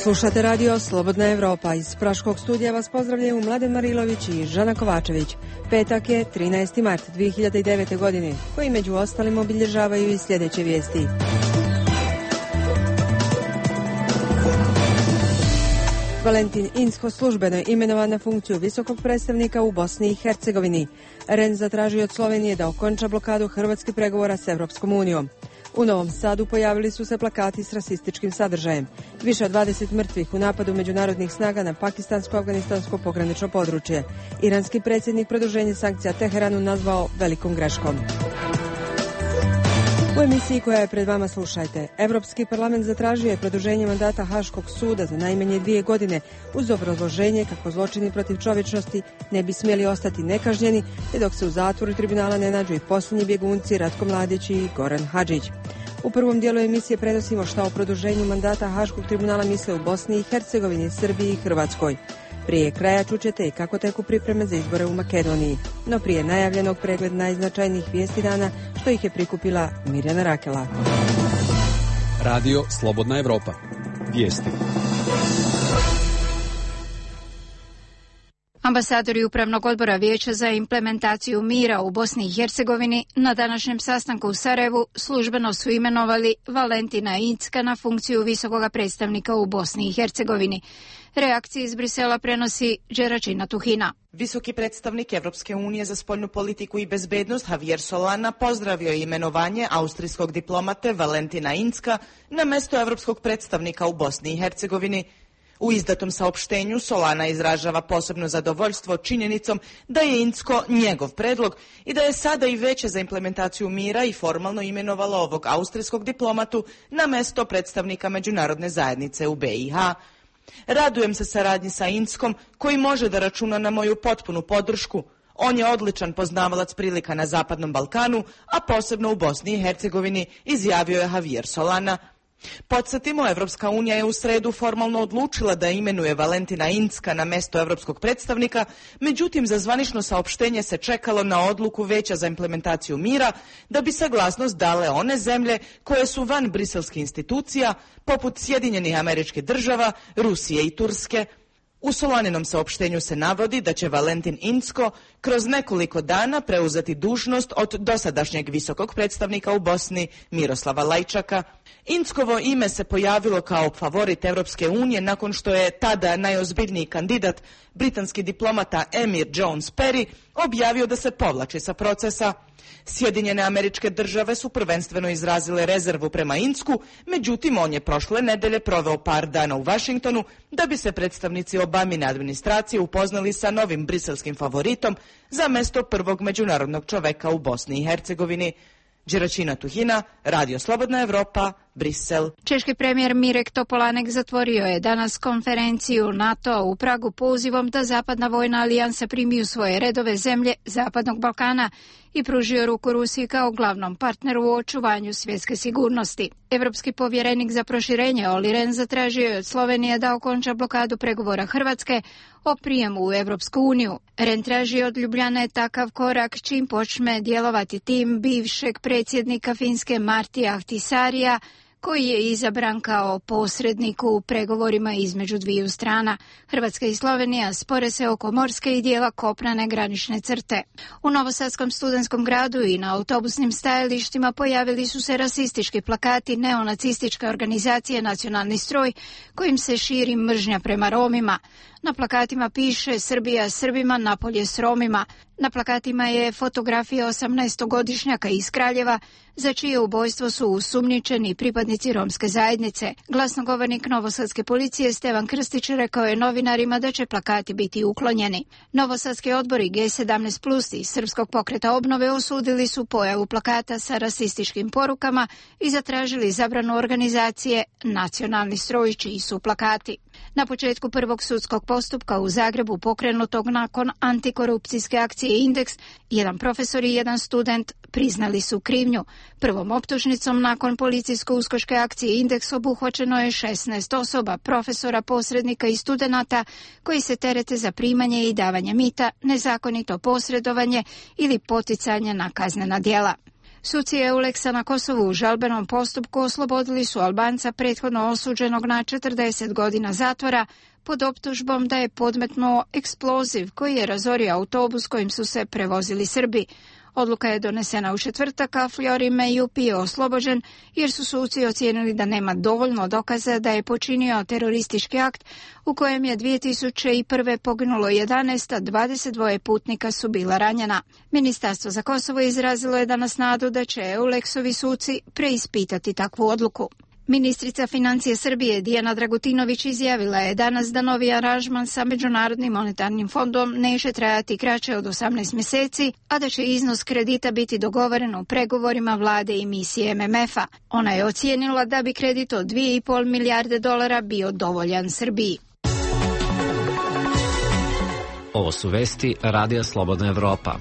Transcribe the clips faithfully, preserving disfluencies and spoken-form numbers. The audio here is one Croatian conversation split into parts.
Slušate radio Slobodna Evropa. Iz Praškog studija vas pozdravljaju Mladen Marilović i Žana Kovačević. Petak je trinaesti mart dve hiljade devete. godine, koji među ostalim obilježavaju i sljedeće vijesti. Valentin Incko službeno je imenovan na funkciju visokog predstavnika u Bosni i Hercegovini. R E N zatražio od Slovenije da okonča blokadu hrvatskih pregovora s Evropskom unijom. U Novom Sadu pojavili su se plakati s rasističkim sadržajem. Više od dvadeset mrtvih u napadu međunarodnih snaga na pakistansko-afganistansko pogranično područje. Iranski predsjednik produženje sankcija Teheranu nazvao velikom greškom. U emisiji koja je pred vama slušajte. Evropski parlament zatražio je produženje mandata Haškog suda za najmanje dvije godine uz obrazloženje kako zločini protiv čovječnosti ne bi smjeli ostati nekažnjeni, te dok se u zatvoru tribunala ne nađu i posljednji bjegunci Ratko Mladić i Goran Hadžić. U prvom dijelu emisije prenosimo šta o produženju mandata Haškog tribunala misle u Bosni i Hercegovini, Srbiji i Hrvatskoj. Prije kraja čućete i kako teku pripreme za izbore u Makedoniji. No prije najavljenog pregled najznačajnijih vijesti dana, što ih je prikupila Mirjana Rakela. Radio Slobodna Evropa. Vijesti. Ambasadori Upravnog odbora Vijeća za implementaciju mira u Bosni i Hercegovini na današnjem sastanku u Sarajevu službeno su imenovali Valentina Incka na funkciju visokog predstavnika u Bosni i Hercegovini. Reakcije iz Brisela prenosi Đeračina Tuhina. Visoki predstavnik Evropske unije za spoljnu politiku i bezbednost Javier Solana pozdravio je imenovanje austrijskog diplomate Valentina Incka na mesto evropskog predstavnika u Bosni i Hercegovini. U izdatom saopštenju Solana izražava posebno zadovoljstvo činjenicom da je Incko njegov predlog i da je sada i Vijeće za implementaciju mira i formalno imenovalo ovog austrijskog diplomatu na mesto predstavnika međunarodne zajednice u be i ha. Radujem se saradnji sa Inckom koji može da računa na moju potpunu podršku. On je odličan poznavalac prilika na Zapadnom Balkanu, a posebno u Bosni i Hercegovini, izjavio je Javier Solana. Podsjetimo, Evropska unija je u sredu formalno odlučila da imenuje Valentina Incka na mesto evropskog predstavnika, međutim za zvanično saopštenje se čekalo na odluku Vijeća za implementaciju mira da bi saglasnost dale one zemlje koje su van briselskih institucija, poput Sjedinjenih Američkih Država, Rusije i Turske. U Solaninom saopštenju se navodi da će Valentin Incko kroz nekoliko dana preuzeti dužnost od dosadašnjeg visokog predstavnika u Bosni Miroslava Lajčaka. Inckovo ime se pojavilo kao favorit Evropske unije nakon što je tada najozbiljniji kandidat, britanski diplomata Emir Jones Perry, objavio da se povlači sa procesa. Sjedinjene Američke Države su prvenstveno izrazile rezervu prema Incku, međutim on je prošle nedelje proveo par dana u Vašingtonu da bi se predstavnici Obamine administracije upoznali sa novim briselskim favoritom za mesto prvog međunarodnog čoveka u Bosni i Hercegovini. Đeračina Tuhina, Radio Slobodna Evropa, Brisel. Češki premijer Mirek Topolanek zatvorio je danas konferenciju NATO u Pragu pozivom da Zapadna vojna alijansa primi u svoje redove zemlje Zapadnog Balkana i pružio ruku Rusiji kao glavnom partneru u očuvanju svjetske sigurnosti. Evropski povjerenik za proširenje Olli Rehn zatražio je od Slovenije da okonča blokadu pregovora Hrvatske o prijemu u Evropsku uniju. Rehn traži od Ljubljane takav korak čim počne djelovati tim bivšeg predsjednika Finske Martija Ahtisaarija, koji je izabran kao posrednik u pregovorima između dviju strana. Hrvatska i Slovenija spore se oko morske i dijela kopnene granične crte. U Novosadskom studentskom gradu i na autobusnim stajalištima pojavili su se rasistički plakati neonacističke organizacije Nacionalni stroj, kojim se širi mržnja prema Romima. Na plakatima piše Srbija Srbima, napolje s Romima. Na plakatima je fotografija osamnaestogodišnjaka iz Kraljeva, za čije ubojstvo su osumnjičeni pripadnici romske zajednice. Glasnogovornik Novosadske policije Stevan Krstić rekao je novinarima da će plakati biti uklonjeni. Novosadski odbori G sedamnaest plus i Srpskog pokreta obnove osudili su pojavu plakata sa rasističkim porukama i zatražili zabranu organizacije Nacionalni stroj, čiji su plakati. Na početku prvog sudskog postupka u Zagrebu pokrenutog nakon antikorupcijske akcije Indeks, jedan profesor i jedan student priznali su krivnju. Prvom optužnicom nakon policijsko-uskoške akcije Indeks obuhvaćeno je šesnaest osoba, profesora, posrednika i studenata koji se terete za primanje i davanje mita, nezakonito posredovanje ili poticanje na kaznena djela. Suci Euleksa na Kosovu u žalbenom postupku oslobodili su Albanca prethodno osuđenog na četrdeset godina zatvora pod optužbom da je podmetnuo eksploziv koji je razorio autobus kojim su se prevozili Srbi. Odluka je donesena u četvrtak, a Florime Jupi je oslobođen jer su suci ocijenili da nema dovoljno dokaza da je počinio teroristički akt u kojem je dvije tisuće prve poginulo jedanaest, a dvadeset dva putnika su bila ranjena. Ministarstvo za Kosovo izrazilo je danas nadu da će Euleksovi suci preispitati takvu odluku. Ministrica financije Srbije Dijana Dragutinović izjavila je danas da novi aranžman sa Međunarodnim monetarnim fondom neće trajati kraće od osamnaest mjeseci, a da će iznos kredita biti dogovoren u pregovorima vlade i misije M M F-a. Ona je ocijenila da bi kredit od dvije i pol milijarde dolara bio dovoljan Srbiji. Ovo su vesti Radija Slobodna Evropa.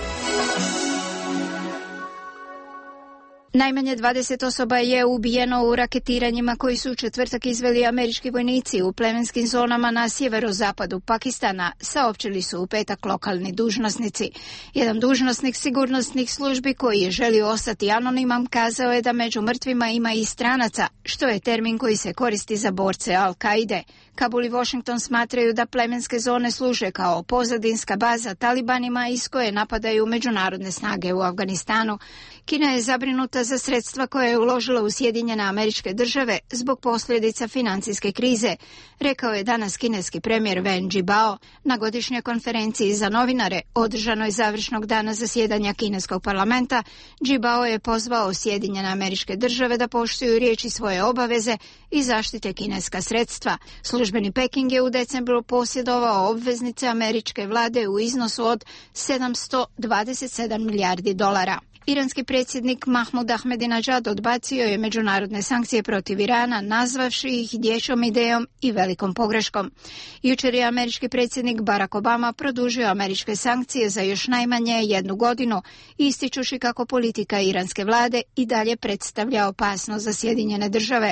Najmanje dvadeset osoba je ubijeno u raketiranjima koji su u četvrtak izveli američki vojnici u plemenskim zonama na sjeverozapadu Pakistana, saopćili su u petak lokalni dužnosnici. Jedan dužnosnik sigurnosnih službi koji je želio ostati anoniman kazao je da među mrtvima ima i stranaca, što je termin koji se koristi za borce Al-Kaide. Kabul i Washington smatraju da plemenske zone služe kao pozadinska baza talibanima iz koje napadaju međunarodne snage u Afganistanu. Kina je zabrinuta za sredstva koje je uložila u Sjedinjene Američke Države zbog posljedica financijske krize, rekao je danas kineski premijer Wen Jiabao na godišnjoj konferenciji za novinare održanoj završnog dana zasjedanja kineskog parlamenta. Jiabao je pozvao Sjedinjene Američke Države da poštuju riječi svoje obaveze i zaštite kineska sredstva. Službeni Peking je u decembru posjedovao obveznice američke vlade u iznosu od sedamsto dvadeset sedam milijardi dolara. Iranski predsjednik Mahmud Ahmadinejad odbacio je međunarodne sankcije protiv Irana, nazvavši ih dječjom idejom i velikom pogreškom. Jučer je američki predsjednik Barack Obama produžio američke sankcije za još najmanje jednu godinu, ističući kako politika iranske vlade i dalje predstavlja opasnost za Sjedinjene Države.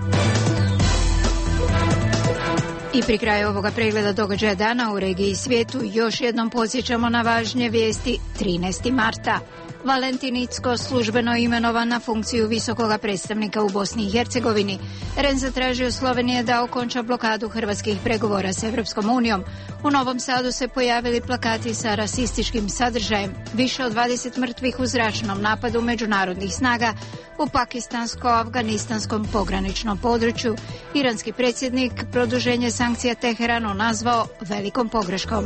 I pri kraju ovoga pregleda događaja dana u regiji i svijetu još jednom podsjećamo na važnije vijesti. trinaestog marta. Valentin Incko službeno imenovan na funkciju visokoga predstavnika u Bosni i Hercegovini. Ren zatražio Slovenije da okonča blokadu hrvatskih pregovora s Evropskom unijom. U Novom Sadu se pojavili plakati sa rasističkim sadržajem. Više od dvadeset mrtvih u zračnom napadu međunarodnih snaga u pakistansko-afganistanskom pograničnom području. Iranski predsjednik produženje sankcija Teheranu nazvao velikom pogreškom.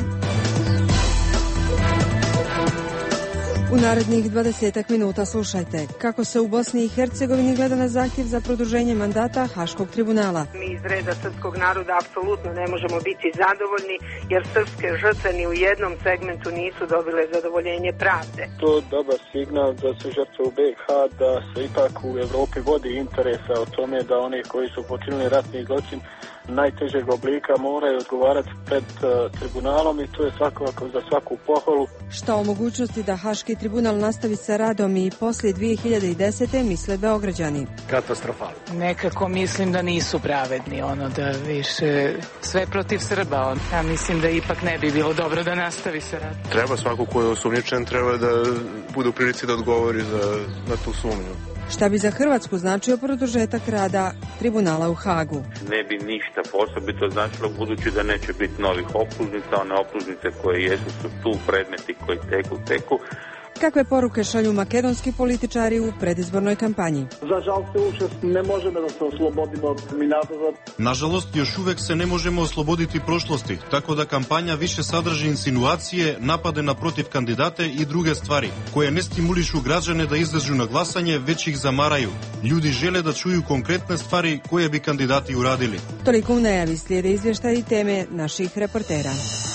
U narednih dvadesetak minuta slušajte kako se u Bosni i Hercegovini gleda na zahtjev za produženje mandata Haškog tribunala. Mi iz reda srpskog naroda apsolutno ne možemo biti zadovoljni jer srpske žrtve ni u jednom segmentu nisu dobile zadovoljenje pravde. To je dobar signal za sve žrtve u B iH da se ipak u Evropi vodi interesa o tome da oni koji su počinili ratni zločin najtežeg oblika moraju odgovarati pred uh, tribunalom i to je svakako za svaku pohvalu. Šta o mogućnosti da Haški tribunal nastavi sa radom i poslije dvije hiljade desete misle Beograđani? Katastrofalno. Nekako mislim da nisu pravedni, ono da više sve protiv Srba. On. Ja mislim da ipak ne bi bilo dobro da nastavi sa radom. Treba svako ko je osumnjičen treba da bude u prilici da odgovori za, za tu sumnju. Šta bi za Hrvatsku značio produžetak rada tribunala u Hagu? Ne bi ništa posebito značilo budući da neće biti novih optužnica, one optužnice koje jesu su tu, predmeti koji teku, teku. Kakve poruke šalju makedonski političari u predizbornoj kampanji? За жал се уште не можеме да се ослободиме од минатото. Nažalost, još uvek se ne možemo osloboditi prošlosti, tako da kampanja više sadrži insinuacije, napade na protiv kandidate i druge stvari, koje ne stimulišu građane da izađu na glasanje, već ih zamaraju. Ljudi žele da čuju konkretne stvari koje bi kandidati uradili. Toliko u najavi, slijede izvještaji i teme naših reportera.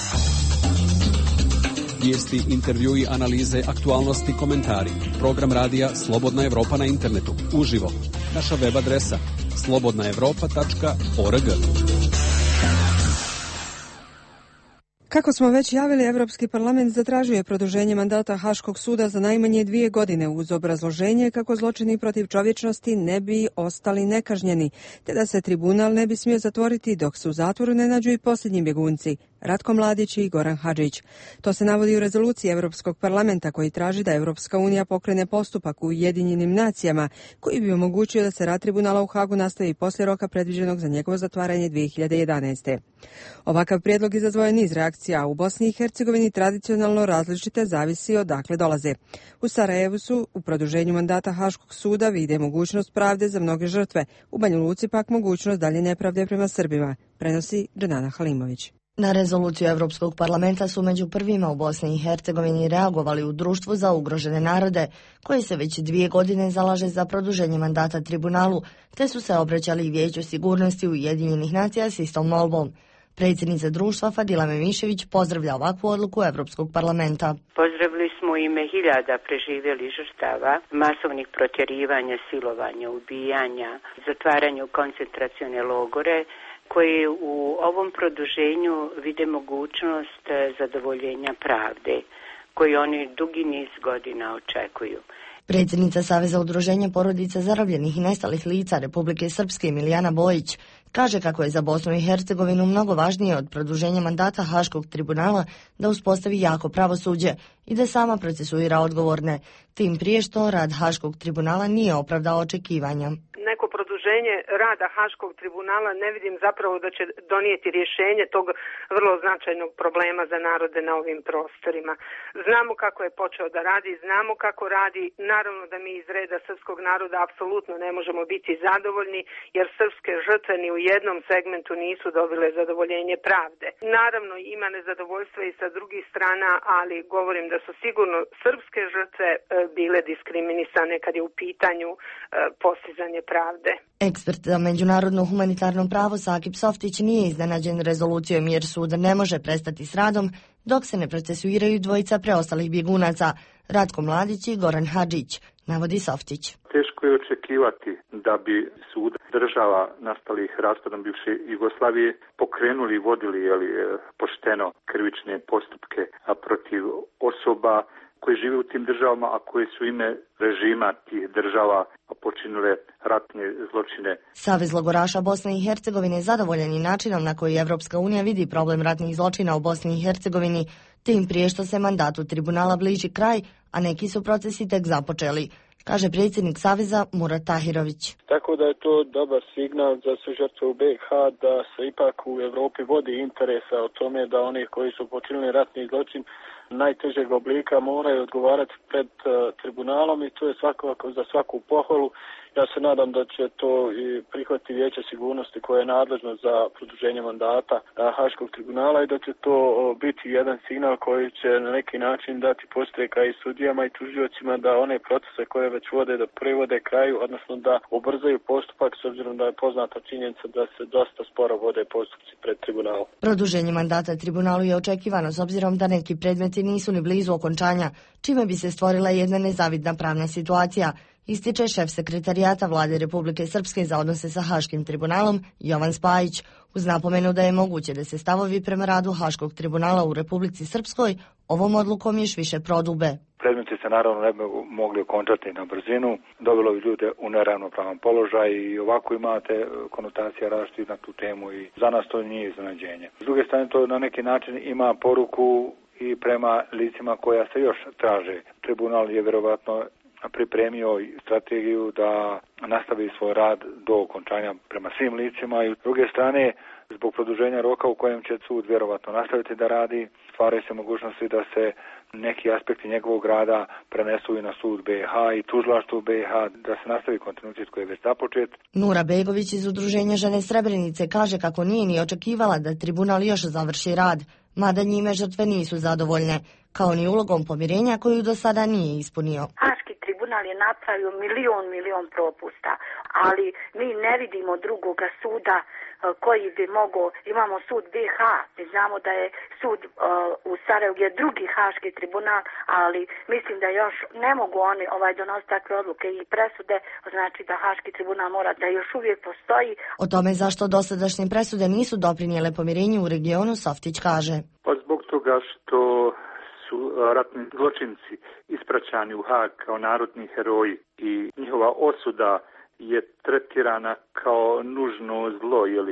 Vijesti, intervjui, analize, aktualnosti, komentari. Program radija Slobodna Evropa na internetu. Uživo. Naša web adresa slobodna evropa tačka org. Kako smo već javili, Evropski parlament zatražuje produženje mandata Haškog suda za najmanje dvije godine uz obrazloženje kako zločini protiv čovječnosti ne bi ostali nekažnjeni, te da se tribunal ne bi smio zatvoriti dok se u zatvoru ne nađu i posljednji bjegunci. Ratko Mladić i Goran Hadžić. To se navodi u rezoluciji Evropskog parlamenta koji traži da Evropska unija pokrene postupak u Ujedinjenim nacijama koji bi omogućio da se rad tribunala u Hagu nastavi poslije roka predviđenog za njegovo zatvaranje dvije hiljade jedanaeste. Ovakav prijedlog izazvao je niz reakcija, a u Bosni i Hercegovini tradicionalno različite zavisi odakle dolaze. U Sarajevu su u produženju mandata Haškog suda vide mogućnost pravde za mnoge žrtve, u Banja Luci pak mogućnost dalje nepravde prema Srbima, prenosi Dženana Halimović. Na rezoluciju Evropskog parlamenta su među prvima u Bosni i Hercegovini reagovali u Društvu za ugrožene narode, koji se već dvije godine zalaže za produženje mandata tribunalu, te su se obraćali i Vijeću sigurnosti Ujedinjenih nacija s istom molbom. Predsjednica društva Fadila Memišević pozdravlja ovakvu odluku Evropskog parlamenta. Pozdravili smo ime hiljada preživjelih žrtava, masovnih protjerivanja, silovanja, ubijanja, zatvaranja u koncentracione logore, koji u ovom produženju vide mogućnost zadovoljenja pravde, koju oni dugi niz godina očekuju. Predsjednica Saveza udruženja porodica zarobljenih i nestalih lica Republike Srpske Milijana Bojić kaže kako je za Bosnu i Hercegovinu mnogo važnije od produženja mandata Haškog tribunala da uspostavi jako pravosuđe i da sama procesuira odgovorne, tim prije što rad Haškog tribunala nije opravdao očekivanja. Neko produženje rada Haškog tribunala ne vidim zapravo da će donijeti rješenje tog vrlo značajnog problema za narode na ovim prostorima. Znamo kako je počeo da radi, znamo kako radi. Naravno da mi iz reda srpskog naroda apsolutno ne možemo biti zadovoljni, jer srpske žrtve ni u jednom segmentu nisu dobile zadovoljenje pravde. Naravno ima nezadovoljstva i sa drugih strana, ali govorim da su sigurno srpske žrtve bile diskriminisane kad je u pitanju postizanje pravde. Ekspert za međunarodno humanitarno pravo Sakip Softić nije iznenađen rezolucijom jer sud ne može prestati s radom dok se ne procesuiraju dvojica preostalih bjegunaca, Ratko Mladić i Goran Hadžić, navodi Softić. Teško je očekivati da bi sud država nastalih raspadom bivše Jugoslavije pokrenuli i vodili jeli, pošteno krivične postupke protiv osoba koji žive u tim državama, a koji su ime režima tih država počinile ratne zločine. Savez logoraša Bosne i Hercegovine zadovoljan je načinom na koji Evropska unija vidi problem ratnih zločina u Bosni i Hercegovini, tim prije što se mandatu tribunala bliži kraj, a neki su procesi tek započeli, kaže predsjednik Saveza Murat Tahirović. Tako da je to dobar signal za sve žrtve u B iH da se ipak u Evropi vodi interesa o tome da oni koji su počinili ratni zločin najtežeg oblika moraju odgovarati pred uh, tribunalom i to je svakako za svaku pohvalu. Ja se nadam da će to i prihvatiti Vijeće sigurnosti koje je nadležno za produženje mandata Haškog tribunala i da će to biti jedan signal koji će na neki način dati podstreka i sudijama i tužiocima da one procese koje već vode da privode kraju, odnosno da ubrzaju postupak s obzirom da je poznata činjenica da se dosta sporo vode postupci pred tribunalom. Produženje mandata tribunalu je očekivano s obzirom da neki predmeti nisu ni blizu okončanja, čime bi se stvorila jedna nezavidna pravna situacija, ističe šef sekretarijata Vlade Republike Srpske za odnose sa Haškim tribunalom Jovan Spajić, uz napomenu da je moguće da se stavovi prema radu Haškog tribunala u Republici Srpskoj ovom odlukom još više prodube. Predmeti se naravno ne bi mogli okončati na brzinu, dovelo bi ljude u neravnopravan položaj i ovako imate konotacija različitih na tu temu i za nas to nije iznenađenje. S druge strane to na neki način ima poruku i prema licima koja se još traže. Tribunal je vjerovatno pripremio strategiju da nastavi svoj rad do okončanja prema svim licima i s druge strane zbog produženja roka u kojem će sud vjerovatno nastaviti da radi, stvaraju se mogućnosti da se neki aspekti njegovog rada prenesu i na sud B iH i tužilaštvo B iH, da se nastavi kontinuitet koji je već započet. Nura Begović iz Udruženja Žene Srebrenice kaže kako nije ni očekivala da tribunal još završi rad, mada njime žrtve nisu zadovoljne, kao ni ulogom pomirenja koju do sada nije ispunio. Haški tribunal je napravio milion, milion propusta, ali mi ne vidimo drugoga suda koji bi mogao, imamo sud B iH, mi znamo da je sud uh, u Sarajevu je drugi Haški tribunal, ali mislim da još ne mogu oni ovaj donositi takve odluke i presude, znači da Haški tribunal mora da još uvijek postoji. O tome zašto dosadašnje presude nisu doprinijele pomirenju u regionu, Softić kaže. Pa zbog toga što su ratni zločinci ispraćani u Hag kao narodni heroji i njihova osuda je tretirana kao nužno zlo, jeli,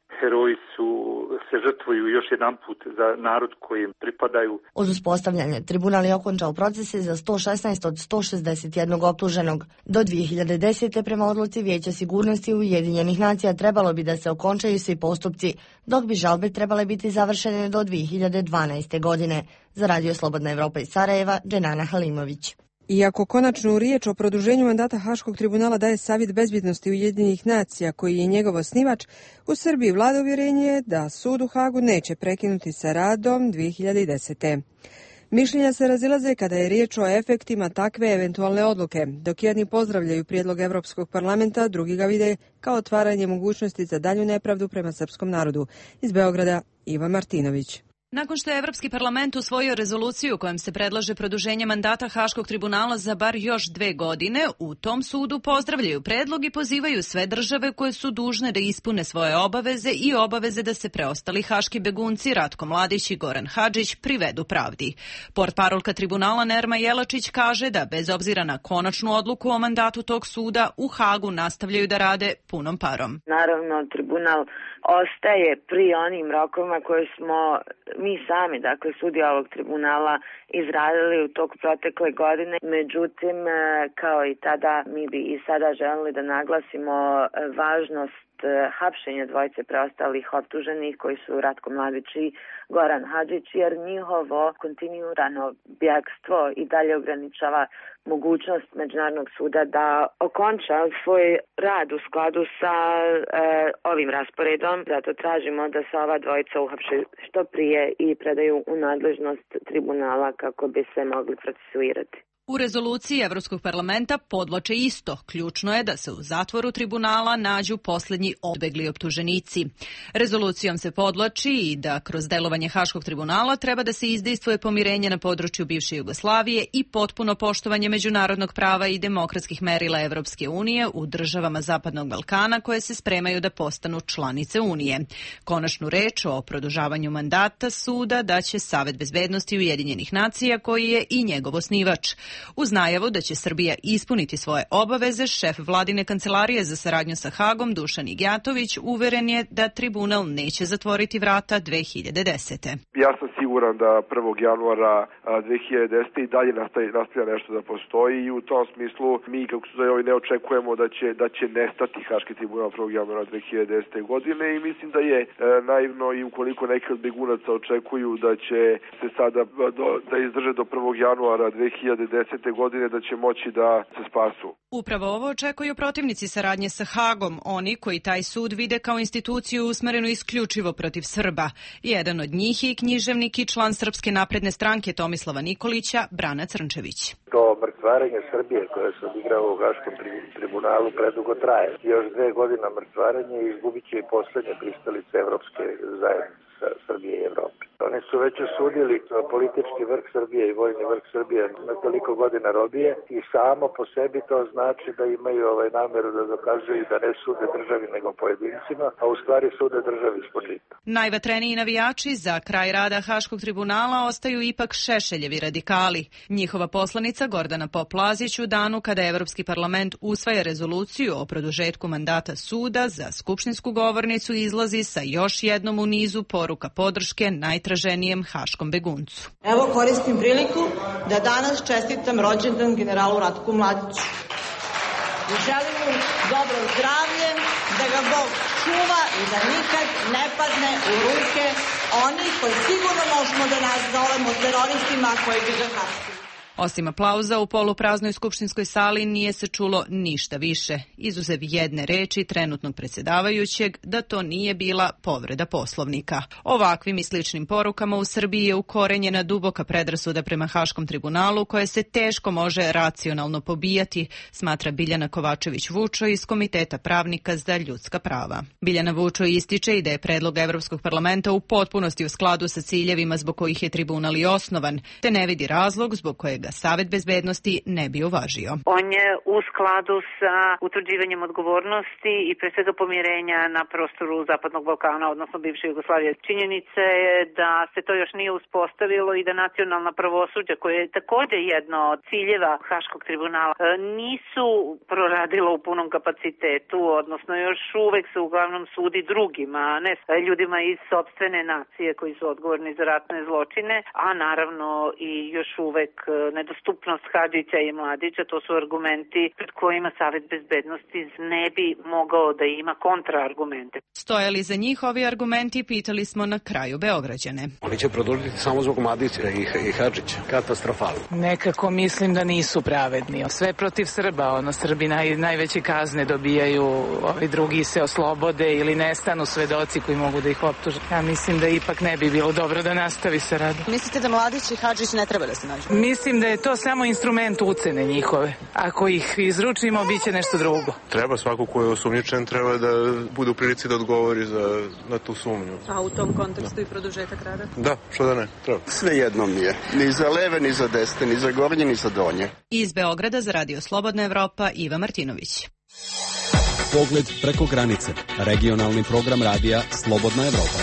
heroji su se žrtvuju još jedan put za narod kojim pripadaju. Uz uspostavljanje, tribunal je okončao procese za sto šesnaest od sto šezdeset jednog optuženog. Do dvije hiljade desete. prema odluci Vijeća sigurnosti Ujedinjenih nacija trebalo bi da se okončaju svi postupci, dok bi žalbe trebale biti završene do dvije hiljade dvanaeste. godine. Za Radio Slobodna Evropa iz Sarajeva, Dženana Halimović. Iako konačnu riječ o produženju mandata Haškog tribunala daje Savjet bezbjednosti Ujedinjenih nacija, koji je njegov osnivač, u Srbiji vlada uvjerenje da sud u Hagu neće prekinuti sa radom dvije hiljade desete. Mišljenja se razilaze kada je riječ o efektima takve eventualne odluke. Dok jedni pozdravljaju prijedlog Evropskog parlamenta, drugi ga vide kao otvaranje mogućnosti za dalju nepravdu prema srpskom narodu. Iz Beograda, Ivan Martinović. Nakon što je Evropski parlament usvojio rezoluciju kojom se predlaže produženje mandata Haškog tribunala za bar još dve godine, u tom sudu pozdravljaju predlog i pozivaju sve države koje su dužne da ispune svoje obaveze i obaveze da se preostali haški begunci Ratko Mladić i Goran Hadžić privedu pravdi. Portparolka tribunala Nerma Jelačić kaže da bez obzira na konačnu odluku o mandatu tog suda, u Hagu nastavljaju da rade punom parom. Naravno, tribunal ostaje pri onim rokovima koje smo mi sami, dakle sudije ovog tribunala, izradili u toku protekle godine. Međutim, kao i tada, mi bi i sada želeli da naglasimo važnost hapšenja dvojice preostalih optuženih koji su Ratko Mladić i Goran Hadžić, jer njihovo kontinuirano bjegstvo i dalje ograničava mogućnost Međunarodnog suda da okonča svoj rad u skladu sa e, ovim rasporedom. Zato tražimo da se ova dvojica uhapše što prije i predaju u nadležnost tribunala kako bi se mogli procesuirati. U rezoluciji Evropskog parlamenta podvlače isto. Ključno je da se u zatvoru tribunala nađu posljednji odbegli optuženici. Rezolucijom se podvlači i da kroz delovanje Haškog tribunala treba da se izdejstvuje pomirenje na području bivše Jugoslavije i potpuno poštovanje međunarodnog prava i demokratskih merila Evropske unije u državama Zapadnog Balkana koje se spremaju da postanu članice Unije. Konačnu reč o produžavanju mandata suda daće Savet bezbednosti Ujedinjenih nacija koji je i njegov osnivač. Uz najavu da će Srbija ispuniti svoje obaveze, šef vladine kancelarije za saradnju sa Hagom, Dušan Igjatović, uveren je da tribunal neće zatvoriti vrata dvije hiljade desete. Ja sam siguran da prvog januara dvije hiljade desete i dalje nastavlja nešto da postoji i u tom smislu mi, kako su zajovi, ne očekujemo da će, da će nestati Haški tribunal prvog januara dvije hiljade desete. godine i mislim da je e, naivno i ukoliko neki od begunaca očekuju da će se sada do, da izdrže do prvog januara dvije hiljade desete. godine da će moći da se spasu. Upravo ovo očekuju protivnici saradnje sa Hagom, oni koji taj sud vide kao instituciju usmerenu isključivo protiv Srba. Jedan od njih je književnik i član Srpske napredne stranke Tomislava Nikolića, Brana Crnčević. To mrcvarenje Srbije koje se odigrava u Haškom tribunalu predugo traje. Još dve godine mrcvarenje i izgubit će i poslednje pristalice Evropske zajednice Srbije i Evrope. Oni su već osudili politički vrh Srbije i vojni vrh Srbije na toliko godina robije i samo po sebi to znači da imaju ovaj nameru da dokazuju da ne sude državi nego pojedincima, a u stvari sude državi ispočita. Najvatreniji navijači za kraj rada Haškog tribunala ostaju ipak Šešeljevi radikali. Njihova poslanica Gordana Pop-Lazić u danu kada Evropski parlament usvaja rezoluciju o produžetku mandata suda za skupštinsku govornicu izlazi sa još jednom u nizu poruka podrške najtraženijem haškom beguncu. Evo koristim priliku da danas čestitam rođendan generalu Ratku Mladiću. I želim mu dobro zdravlje, da ga Bog čuva i da nikad ne padne u ruke onih koji sigurno možemo da nazovemo teroristima koji bi ga hapsili. Osim aplauza, u polupraznoj skupštinskoj sali nije se čulo ništa više, izuzev jedne reči trenutnog predsjedavajućeg da to nije bila povreda poslovnika. Ovakvim i sličnim porukama u Srbiji je ukorenjena duboka predrasuda prema Haškom tribunalu koje se teško može racionalno pobijati, smatra Biljana Kovačević-Vučo iz Komiteta pravnika za ljudska prava. Biljana Vučo ističe i da je predlog Evropskog parlamenta u potpunosti u skladu sa ciljevima zbog kojih je tribunal i osnovan, te ne vidi razlog zbog kojeg da Savet bezbednosti ne bi uvažio. On je u skladu sa utvrđivanjem odgovornosti i pre svega pomirenja na prostoru Zapadnog Balkana, odnosno bivše Jugoslavije. Činjenica je da se to još nije uspostavilo i da nacionalna pravosuđa, koje je također jedno od ciljeva Haškog tribunala, nisu proradila u punom kapacitetu, odnosno još uvek se uglavnom sudi drugima, a ne ljudima iz sopstvene nacije koji su odgovorni za ratne zločine, a naravno i još uvek nedostupnost Hadžića i Mladića, to su argumenti pred kojima Savet bezbednosti ne bi mogao da ima kontraargumente. Stoje li za njih ovi argumenti, pitali smo na kraju Beograđane. Oni će produžiti samo zbog Mladića i, i Hadžića. Katastrofalno. Nekako mislim da nisu pravedni. Sve protiv Srba, ono, Srbi naj, najveće kazne dobijaju, ovi drugi se oslobode ili nestanu svedoci koji mogu da ih optuže. Ja mislim da ipak ne bi bilo dobro da nastavi sa radom. Mislite da Mladić i Hadžić ne treba da se nađu? Mislim da je to samo instrument ucene njihove. Ako ih izručimo, bit će nešto drugo. Treba, svako ko je osumnjičen treba da bude u prilici da odgovori za, na tu sumnju. A u tom kontekstu i produžetak rada? Da, što da ne, treba. Sve jedno mi je. Ni za leve, ni za desne, ni za gornje, ni za donje. Iz Beograda za Radio Slobodna Evropa, Iva Martinović. Pogled preko granice. Regionalni program radija Slobodna Evropa.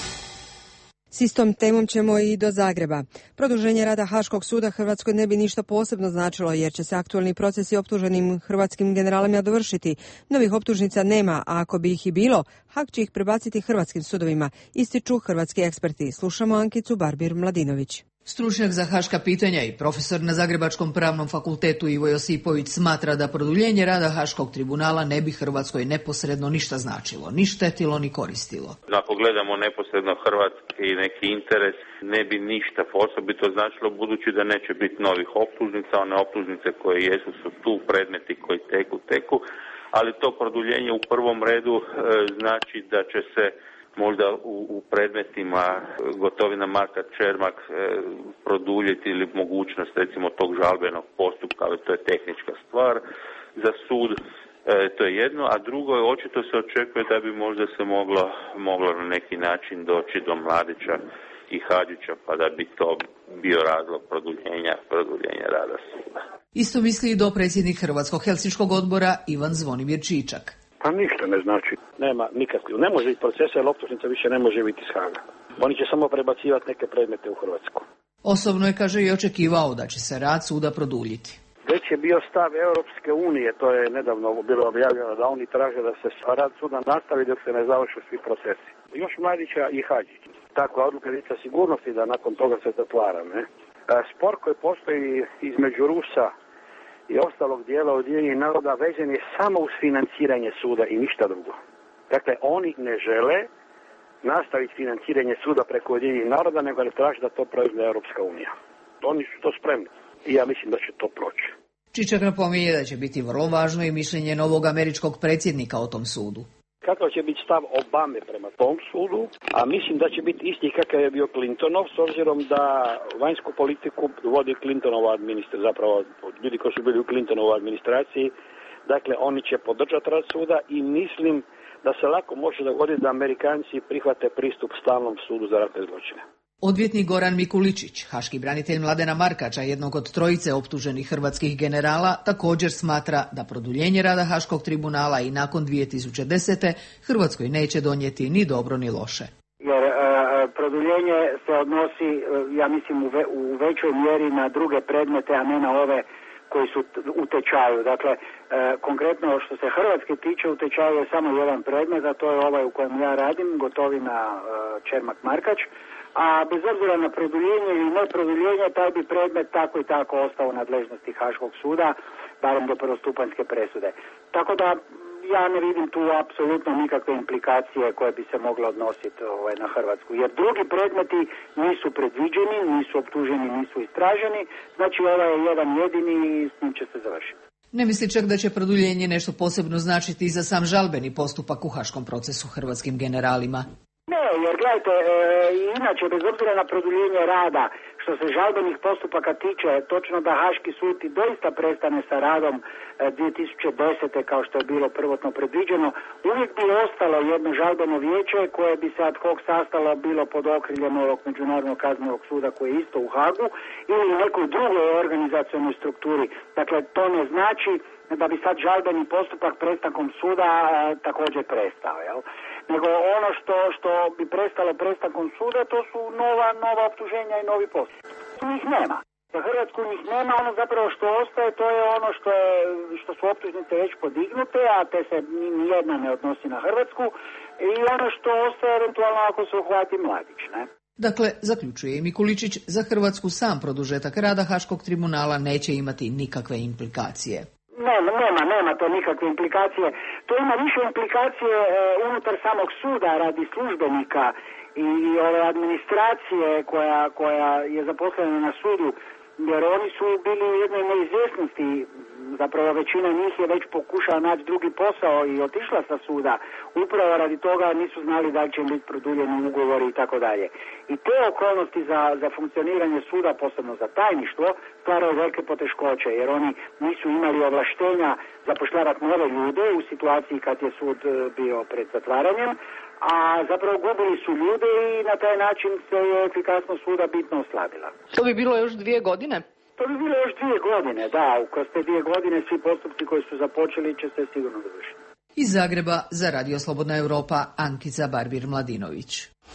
S istom temom ćemo i do Zagreba. Produženje rada Haškog suda Hrvatskoj ne bi ništa posebno značilo jer će se aktualni procesi optuženim hrvatskim generalima dovršiti. Novih optužnica nema, a ako bi ih i bilo, Hag će ih prebaciti hrvatskim sudovima, ističu hrvatski eksperti. Slušamo Ankicu Barbir-Mladinović. Stručnjak za haška pitanja i profesor na Zagrebačkom pravnom fakultetu Ivo Josipović smatra da produljenje rada Haškog tribunala ne bi Hrvatskoj neposredno ništa značilo, ni štetilo ni koristilo. Ako gledamo neposredno hrvatski neki interes, ne bi ništa osobito značilo budući da neće biti novih optužnica, one optužnice koje jesu su tu, predmeti koji teku, teku, ali to produljenje u prvom redu e, znači da će se možda u, u predmetima Gotovina, Marka, Čermak e, produljiti ili mogućnost recimo tog žalbenog postupka, ali to je tehnička stvar za sud, e, to je jedno, a drugo je očito se očekuje da bi možda se moglo, moglo na neki način doći do Mladića i Hadžića, pa da bi to bio razlog produljenja, produljenja rada suda. Isto misli i dopredsjednik Hrvatskog helsinškog odbora Ivan Zvonimir Čičak. Pa ništa ne znači. Nema nikakvih. Ne može biti procesa jer optužnica više ne može biti iz Haga. Oni će samo prebacivati neke predmete u Hrvatsku. Osobno je, kaže, i očekivao da će se rad suda produljiti. Već je bio stav Europske unije, to je nedavno bilo objavljeno, da oni traže da se rad suda nastavi dok se ne završe svi procesi. Još Mladića i Hadžić. Takva odluka vijeća sigurnosti da nakon toga se zatvara. Ne? Spor koji postoji između Rusa i ostalog dijela Ujedinjenih naroda vezan je samo uz financiranje suda i ništa drugo. Dakle, oni ne žele nastaviti financiranje suda preko Ujedinjenih naroda, nego ne traže da to preuzme Europska unija. Oni su to spremni i ja mislim da će to proći. Čičak napominje da će biti vrlo važno i mišljenje novog američkog predsjednika o tom sudu. Kakav će biti stav Obame prema tom sudu, a mislim da će biti isti kakav je bio Clintonov, s obzirom da vanjsku politiku vodi Clintonova administracija, zapravo ljudi koji su bili u Clintonovoj administraciji, dakle oni će podržati rad suda i mislim da se lako može dogoditi da Amerikanci prihvate pristup stalnom sudu za ratne zločine. Odvjetnik Goran Mikuličić, haški branitelj Mladena Markača, jednog od trojice optuženih hrvatskih generala, također smatra da produljenje rada Haškog tribunala i nakon dvije tisuće desete. Hrvatskoj neće donijeti ni dobro ni loše. Jer e, produljenje se odnosi, ja mislim, u, ve, u većoj mjeri na druge predmete, a ne na ove koji su u tečaju. Dakle, e, konkretno što se Hrvatske tiče, u tečaju je samo jedan predmet, a to je ovaj u kojem ja radim, Gotovina, e, Čermak, Markač. A bez obzira na produljenje ili ne produljenje, taj bi predmet tako i tako ostao u nadležnosti Haškog suda, barem do prvostupanjske presude. Tako da ja ne vidim tu apsolutno nikakve implikacije koje bi se mogle odnositi ovaj, na Hrvatsku. Jer drugi predmeti nisu predviđeni, nisu optuženi, nisu istraženi, znači ovaj je jedan jedini i s njim će se završiti. Ne misli čak da će produljenje nešto posebno značiti i za sam žalbeni postupak u haškom procesu hrvatskim generalima? Ne, jer gledajte, e, inače, bez obzira na produljenje rada, što se žalbenih postupaka tiče, točno da Haški sud i doista prestane sa radom e, dvije tisuće desete kao što je bilo prvotno predviđeno, uvijek bi ostalo jedno žalbeno vijeće koje bi se ad hoc sastalo bilo pod okriljem ovog Međunarodnog kaznenog suda koji je isto u Hagu ili u nekoj drugoj organizacionoj strukturi. Dakle, to ne znači da bi sad žalbeni postupak prestankom suda a, također prestao, jel? Nego ono što, što bi prestalo prestankom suda, to su nova, nova optuženja i novi postupak. Tu ih nema. Za Hrvatsku njih nema, ono zapravo što ostaje, to je ono što, je, što su optužnice već podignute, a te se nijedna ne odnosi na Hrvatsku, i ono što ostaje eventualno ako se uhvati Mladić, ne? Dakle, zaključuje i Mikuličić, za Hrvatsku sam produžetak rada Haškog tribunala neće imati nikakve implikacije. Nema, nema, nema to nikakve implikacije. To ima više implikacije e, unutar samog suda radi službenika i ove administracije koja, koja je zaposlena na sudu, jer oni su bili u jednoj neizvjesnosti, zapravo većina njih je već pokušala naći drugi posao i otišla sa suda, upravo radi toga nisu znali da će biti produljeni ugovori i tako dalje. I te okolnosti za, za funkcioniranje suda, posebno za tajništvo, stvaraju velike poteškoće, jer oni nisu imali ovlaštenja zapošljavati nove ljude u situaciji kad je sud bio pred zatvaranjem, a zapravo gubili su ljude i na taj način se je efikasnost suda bitno oslabila. To bi bilo još dvije godine? To bi bilo još dvije godine, da. Kroz te dvije godine svi postupci koji su započeli će se sigurno dovršiti. Iz Zagreba za Radio Slobodna Europa, Ankica Barbir-Mladinović.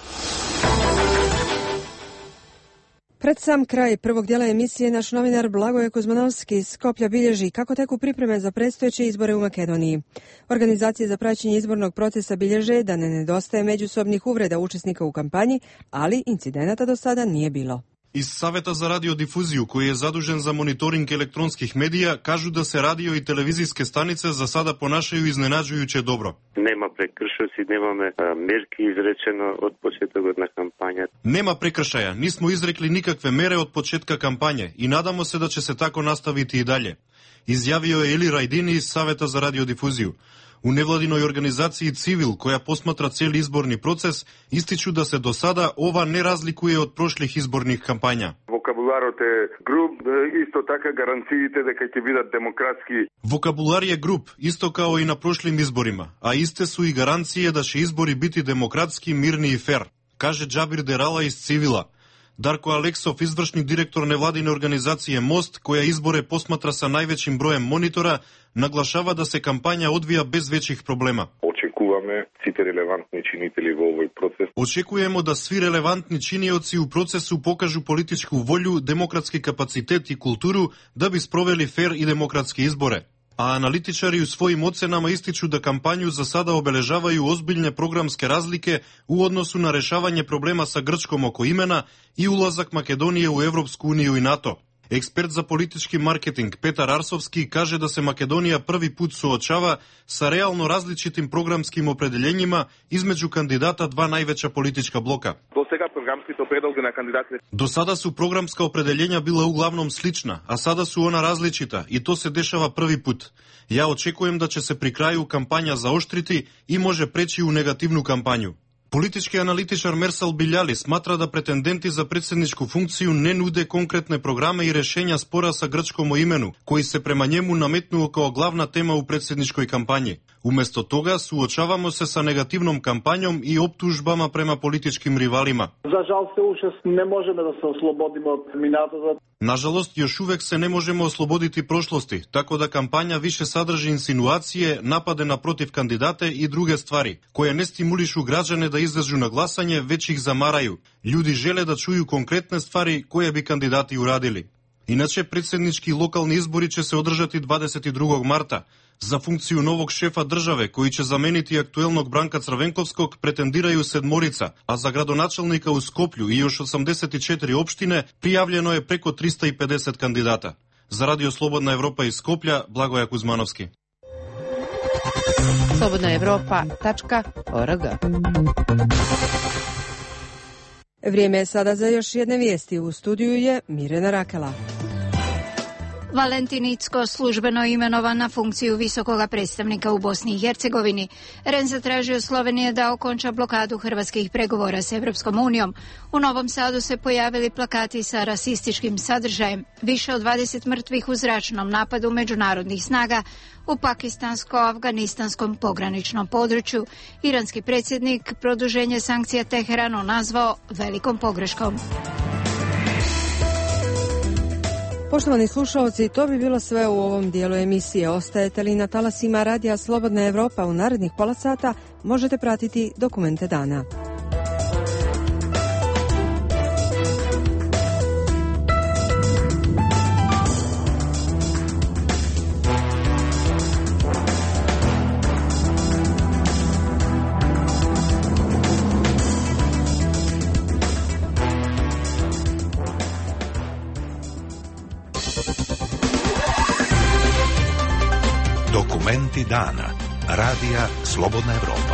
Pred sam kraj prvog dijela emisije naš novinar Blagoje Kuzmanovski iz Skoplja bilježi kako teku pripreme za predstojeće izbore u Makedoniji. Organizacije za praćenje izbornog procesa bilježe da ne nedostaje međusobnih uvreda učesnika u kampanji, ali incidenata do sada nije bilo. Iz Saveta za radiodifuziju, koji je zadužen za monitoring elektronskih medija, kažu da se radio i televizijske stanice za sada ponašaju iznenađujuće dobro. Nema prekršaja, nemаме мерки изречено od početka na kampanja. Nema prekršaja, nismo izrekli nikakve mere od početka kampanje i nadamo se da će se tako nastaviti i dalje. Izjavio je Ili Rajdini iz Saveta za radiodifuziju. U nevladinoj organizaciji Civil, koja posmatra cijeli izborni proces, ističu da se do sada ova ne razlikuje od prošlih izbornih kampanja. Вокабуларот е груб, исто така гаранциите дека ќе бидат демократски. Вокабулар je груб, isto kao i na prošlim izborima, a iste su i garancije da će izbori biti demokratski, mirni i fer, kaže Džabir Derala iz Civila. Darko Aleksov, izvršni direktor nevladine organizacije Most, koja izbore posmatra sa najvećim brojem monitora, naglašava da se kampanja odvija bez većih problema. Очекуваме сите релевантни чинители во овој процес. Очекujemo da svi relevantni činioci u procesu pokažu političku volju, demokratski kapacitet i kulturu da bi sproveli fer i demokratske izbore. A analitičari u svojim ocenama ističu da kampanju za sada obeležavaju ozbiljne programske razlike u odnosu na rešavanje problema sa Grčkom oko imena i ulazak Makedonije u Evropsku uniju i NATO. Ekspert za politički marketing Petar Arsovski kaže da se Makedonija prvi put suočava sa realno različitim programskim opredeljenjima između kandidata dva najveća politička bloka. Do сега програмските предлози на кандидатите. Do sada su programska opredeljenja bila uglavnom slična, a sada su ona različita i to se dešava prvi put. Ja očekujem da će se pri kraju kampanja zaoštriti i može preći u negativnu kampanju. Politički analitičar Mersal Biljali smatra da pretendenti za predsjedničku funkciju ne nude konkretne programe i rešenja spora sa Grčkom o imenu, koji se prema njemu nametnuo kao glavna tema u predsjedničkoj kampanji. Umjesto toga suočavamo se sa negativnom kampanjom i optužbama prema političkim rivalima. Za žal se ušes ne možemo da se oslobodimo od minatoza. Nažalost, još uvek se ne možemo osloboditi prošlosti, tako da kampanja više sadrži insinuacije, napade na protiv kandidate i druge stvari, koje ne stimulišu građane da izađu na glasanje, već ih zamaraju. Ljudi žele da čuju konkretne stvari koje bi kandidati uradili. Inače, predsjednički lokalni izbori će se održati dvadeset drugog marta. Za funkciju novog šefa države, koji će zameniti aktuelnog Branka Crvenkovskog, pretendiraju sedmorica, a za gradonačelnika u Skoplju i još osamdeset četiri opštine prijavljeno je preko trista pedeset kandidata. Za Radio Slobodna Evropa iz Skoplja, Blagoja Kuzmanovski. slobodna evropa tačka org. Vrijeme je sada za još jedne vijesti. U studiju je Mirjana Rakela. Valentin Incko službeno imenovan na funkciju visokoga predstavnika u Bosni i Hercegovini. Ren zatražio Slovenije da okonča blokadu hrvatskih pregovora s Evropskom unijom. U Novom Sadu se pojavili plakati sa rasističkim sadržajem. Više od dvadeset mrtvih u zračnom napadu međunarodnih snaga u pakistansko-afganistanskom pograničnom području. Iranski predsjednik produženje sankcija Teheranu nazvao velikom pogreškom. Poštovani slušalci, to bi bilo sve u ovom dijelu emisije. Ostajete li na talasima radija Slobodna Evropa? U narednih pola sata možete pratiti dokumente dana. Dokumenti dana. Radija Slobodna Evropa.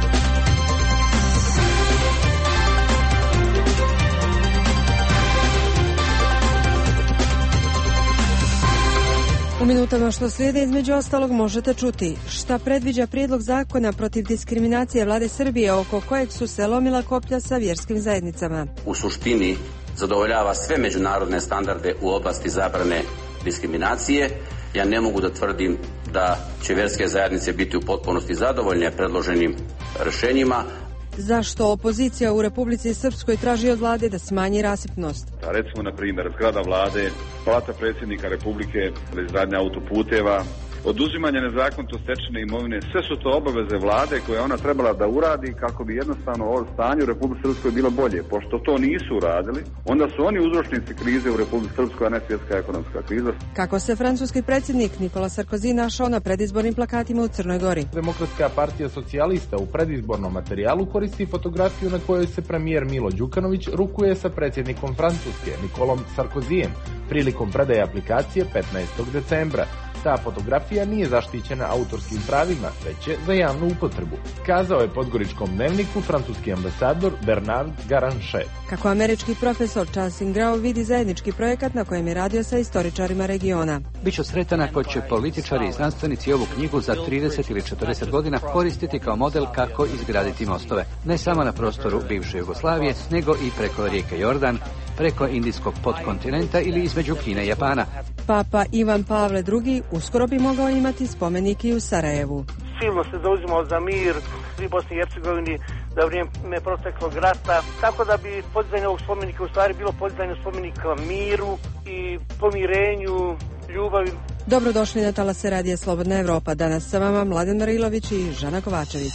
U minutama što slijede između ostalog možete čuti šta predviđa prijedlog zakona protiv diskriminacije vlade Srbije oko kojeg su se lomila koplja sa vjerskim zajednicama. U suštini zadovoljava sve međunarodne standarde u oblasti zabrane diskriminacije. Ja ne mogu da tvrdim da će vjerske zajednice biti u potpunosti zadovoljne predloženim rješenjima. Zašto opozicija u Republici Srpskoj traži od vlade da smanji rasipnost? Recimo, na primjer, zgrada vlade, palata predsjednika Republike, izgradnja autoputeva, oduzimanje nezakonito stečene imovine, sve su to obaveze vlade koje ona trebala da uradi kako bi jednostavno ovo stanje u Republici Srpskoj bilo bolje. Pošto to nisu uradili, onda su oni uzročnici krize u Republici Srpskoj, a ne svjetska ekonomska kriza. Kako se francuski predsjednik Nikola Sarkozy našao na predizbornim plakatima u Crnoj Gori? Demokratska partija socijalista u predizbornom materijalu koristi fotografiju na kojoj se premijer Milo Đukanović rukuje sa predsjednikom Francuske Nikolom Sarkozyjem prilikom predaje aplikacije petnaestog decembra. Ta fotografija nije zaštićena autorskim pravima, već je za javnu upotrebu, kazao je Podgoričkom dnevniku francuski ambasador Bernard Garanchet. Kako američki profesor Charles Ingrao vidi zajednički projekat na kojem je radio sa istoričarima regiona. Biću sretan ako će političari i znanstvenici ovu knjigu za trideset ili četrdeset godina koristiti kao model kako izgraditi mostove. Ne samo na prostoru bivše Jugoslavije, nego i preko rijeke Jordan, preko indijskog podkontinenta ili između Kine i Japana. Papa Ivan Pavle drugi uskoro bi mogao imati spomenik i u Sarajevu. Silno se zauzimao za mir u Bosni i Hercegovini za vrijeme proteklog rata, tako da bi podizanje ovog spomenika u stvari bilo podizanje spomenika miru i pomirenju, ljubavi. Dobrodošli na talase radija Slobodna Evropa. Danas sa vama Mladen Marilović i Žana Kovačević.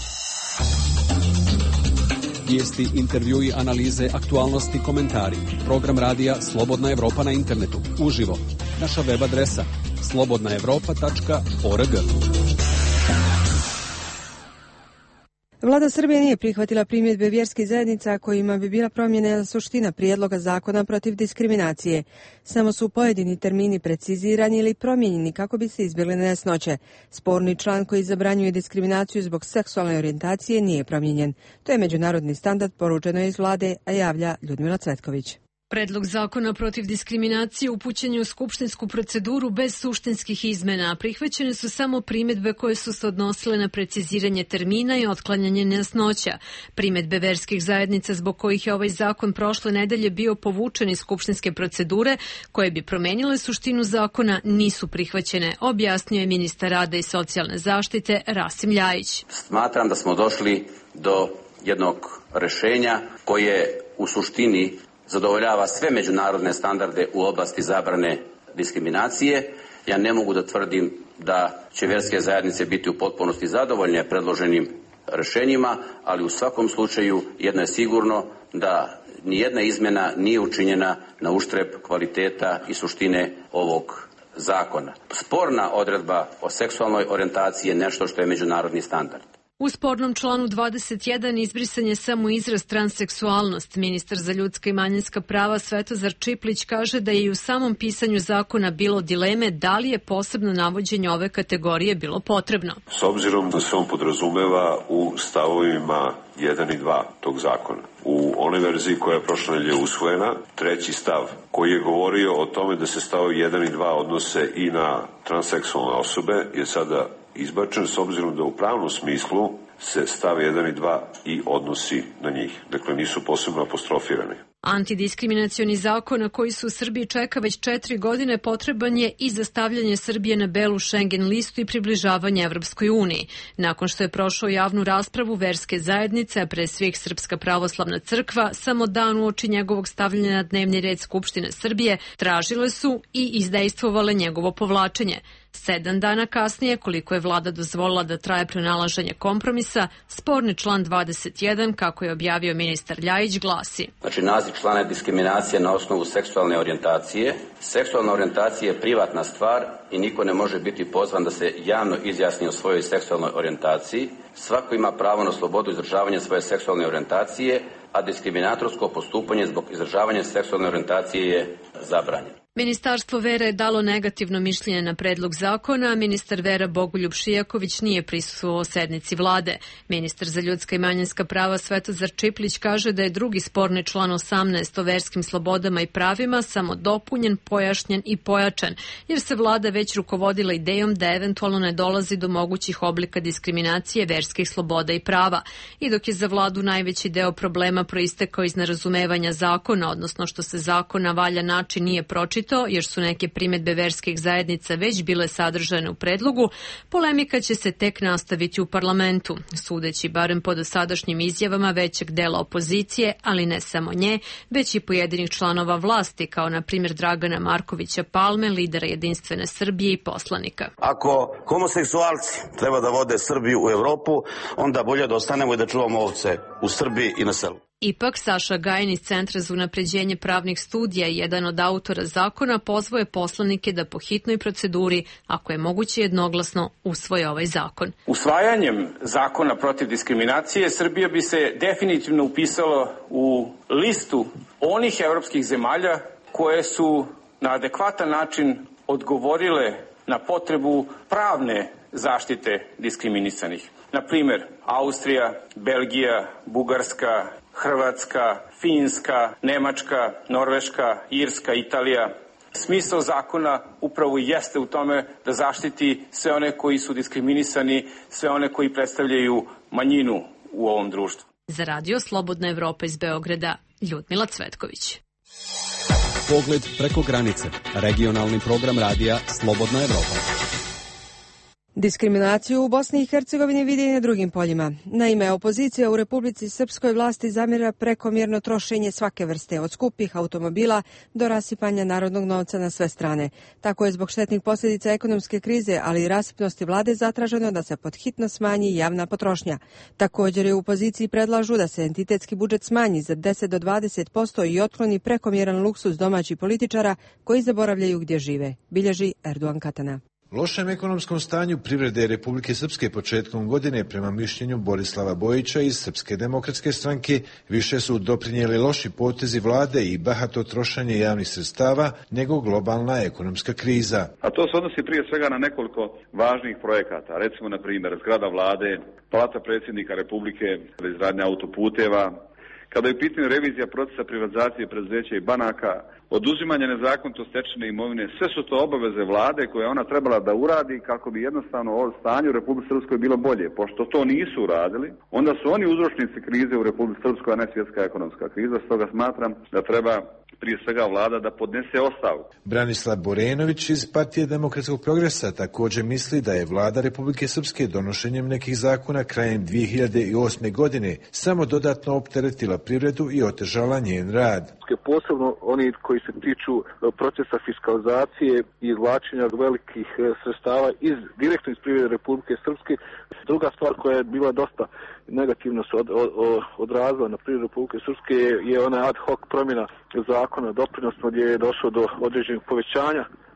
Vijesti, intervjui, analize, aktualnosti, komentari. Program radija Slobodna Evropa na internetu. Uživo. Naša web adresa slobodna evropa tačka org. Vlada Srbije nije prihvatila primjedbe vjerskih zajednica kojima bi bila promjena suština prijedloga zakona protiv diskriminacije. Samo su pojedini termini precizirani ili promijenjeni kako bi se izbjegle nejasnoće. Sporni član koji zabranjuje diskriminaciju zbog seksualne orijentacije nije promijenjen. To je međunarodni standard, poručeno je iz vlade, a javlja Ljudmila Cvetković. Predlog zakona protiv diskriminacije upućen je u skupštinsku proceduru bez suštinskih izmena, a prihvaćene su samo primjedbe koje su se odnosile na preciziranje termina i otklanjanje nejasnoća. Primjedbe verskih zajednica zbog kojih je ovaj zakon prošle nedelje bio povučen iz skupštinske procedure, koje bi promenile suštinu zakona, nisu prihvaćene, objasnio je ministar rada i socijalne zaštite Rasim Ljajić. Smatram da smo došli do jednog rešenja koje u suštini zadovoljava sve međunarodne standarde u oblasti zabrane diskriminacije. Ja ne mogu da tvrdim da će vjerske zajednice biti u potpunosti zadovoljne predloženim rješenjima, ali u svakom slučaju jedno je sigurno da nijedna izmjena nije učinjena na uštrb kvaliteta i suštine ovog zakona. Sporna odredba o seksualnoj orijentaciji je nešto što je međunarodni standard. U spornom članu dvadeset jedan izbrisan je samo izraz transseksualnost. Ministar za ljudska i manjinska prava Svetozar Čiplić kaže da je i u samom pisanju zakona bilo dileme da li je posebno navođenje ove kategorije bilo potrebno. S obzirom da se on podrazumeva u stavovima jedan i dva tog zakona. U onoj verziji koja je prošle nedelje usvojena, treći stav koji je govorio o tome da se stavovi jedan i dva odnose i na transseksualne osobe je sada izbačen s obzirom da u pravnom smislu se stav jedan i dva i odnosi na njih. Dakle, nisu posebno apostrofirani. Antidiskriminacioni zakon na koji se u Srbiji čeka već četiri godine potreban je i za stavljanje Srbije na belu Schengen listu i približavanje Evropskoj uniji. Nakon što je prošao javnu raspravu verske zajednice, a pre svih Srpska pravoslavna crkva, samo dan uoči njegovog stavljanja na dnevni red Skupštine Srbije, tražile su i izdejstvovale njegovo povlačenje. Sedam dana kasnije, koliko je vlada dozvolila da traje pronalaženje kompromisa, sporni član dvadeset jedan, kako je objavio ministar Ljajić, glasi. Znači, naziv člana je diskriminacija na osnovu seksualne orijentacije. Seksualna orijentacija je privatna stvar i niko ne može biti pozvan da se javno izjasni o svojoj seksualnoj orijentaciji. Svako ima pravo na slobodu izražavanja svoje seksualne orijentacije, a diskriminatorsko postupanje zbog izražavanja seksualne orijentacije je zabranjeno. Ministarstvo vere je dalo negativno mišljenje na predlog zakona, a ministar vera Bogoljub Šijaković nije prisustvovao sednici vlade. Ministar za ljudska i manjinska prava Svetozar Čiplić kaže da je drugi sporni član osamnaest o verskim slobodama i pravima samo dopunjen, pojašnjen i pojačan, jer se vlada već rukovodila idejom da eventualno ne dolazi do mogućih oblika diskriminacije verskih sloboda i prava. I dok je za vladu najveći deo problema proistekao iz nerazumevanja zakona, odnosno što se zakon na valjan način nije pročitao, jer su neke primedbe verskih zajednica već bile sadržane u predlogu, polemika će se tek nastaviti u parlamentu, sudeći barem po dosadašnjim izjavama većeg dela opozicije, ali ne samo nje, već i pojedinih članova vlasti, kao na primjer Dragana Markovića Palme, lidera Jedinstvene Srbije i poslanika. Ako homoseksualci treba da vode Srbiju u Evropu, onda bolje da ostanemo i da čuvamo ovce u Srbiji i na selu. Ipak, Saša Gajin iz Centra za unapređenje pravnih studija i jedan od autora zakona pozvao je poslanike da po hitnoj proceduri, ako je moguće jednoglasno, usvoje ovaj zakon. Usvajanjem zakona protiv diskriminacije Srbija bi se definitivno upisalo u listu onih evropskih zemalja koje su na adekvatan način odgovorile na potrebu pravne zaštite diskriminisanih. Na primjer, Austrija, Belgija, Bugarska, Hrvatska, Finska, Nemačka, Norveška, Irska, Italija. Smisao zakona upravo jeste u tome da zaštiti sve one koji su diskriminisani, sve one koji predstavljaju manjinu u ovom društvu. Za radio Slobodna Evropa iz Beograda, Ljudmila Cvetković. Pogled preko granice. Regionalni program radija Slobodna Evropa. Diskriminaciju u Bosni i Hercegovini vidi i na drugim poljima. Naime, opozicija u Republici Srpskoj vlasti zamjera prekomjerno trošenje svake vrste, od skupih automobila do rasipanja narodnog novca na sve strane. Tako je zbog štetnih posljedica ekonomske krize, ali i rasipnosti vlade zatraženo da se podhitno smanji javna potrošnja. Također je u opoziciji predlažu da se entitetski budžet smanji za deset do dvadeset posto i otkloni prekomjeran luksuz domaćih političara koji zaboravljaju gdje žive, bilježi Erdogan Katana. Lošem ekonomskom stanju privrede Republike Srpske početkom godine, prema mišljenju Borislava Bojića iz Srpske demokratske stranke, više su doprinijeli loši potezi vlade i bahato trošenje javnih sredstava nego globalna ekonomska kriza. A to se odnosi prije svega na nekoliko važnih projekata. Recimo, na primjer, zgrada vlade, palata predsjednika Republike, izgradnja autoputeva. Kada je u pitanju revizija procesa privatizacije preduzeća i banaka, oduzimanje nezakonito stečene imovine, sve su to obaveze vlade koje ona trebala da uradi kako bi jednostavno ovo stanje u Republici Srpskoj bilo bolje. Pošto to nisu uradili, onda su oni uzročnici krize u Republici Srpskoj, a ne svjetska ekonomska kriza. Stoga smatram da treba prije svega vlada da podnese ostavku. Branislav Borenović iz Partije demokratskog progresa također misli da je vlada Republike Srpske donošenjem nekih zakona krajem dvije hiljade osme. godine samo dodatno opteretila privredu i otežala njen rad. Posebno oni koji se tiču procesa fiskalizacije i izvlačenja velikih sredstava iz, direktno iz privrede Republike Srpske. Druga stvar koja je bila dosta negativno se od, od, odrazila na privredu Republike Srpske je, je ona ad hoc promjena zakona o doprinosima gdje je došlo do određenog povećanja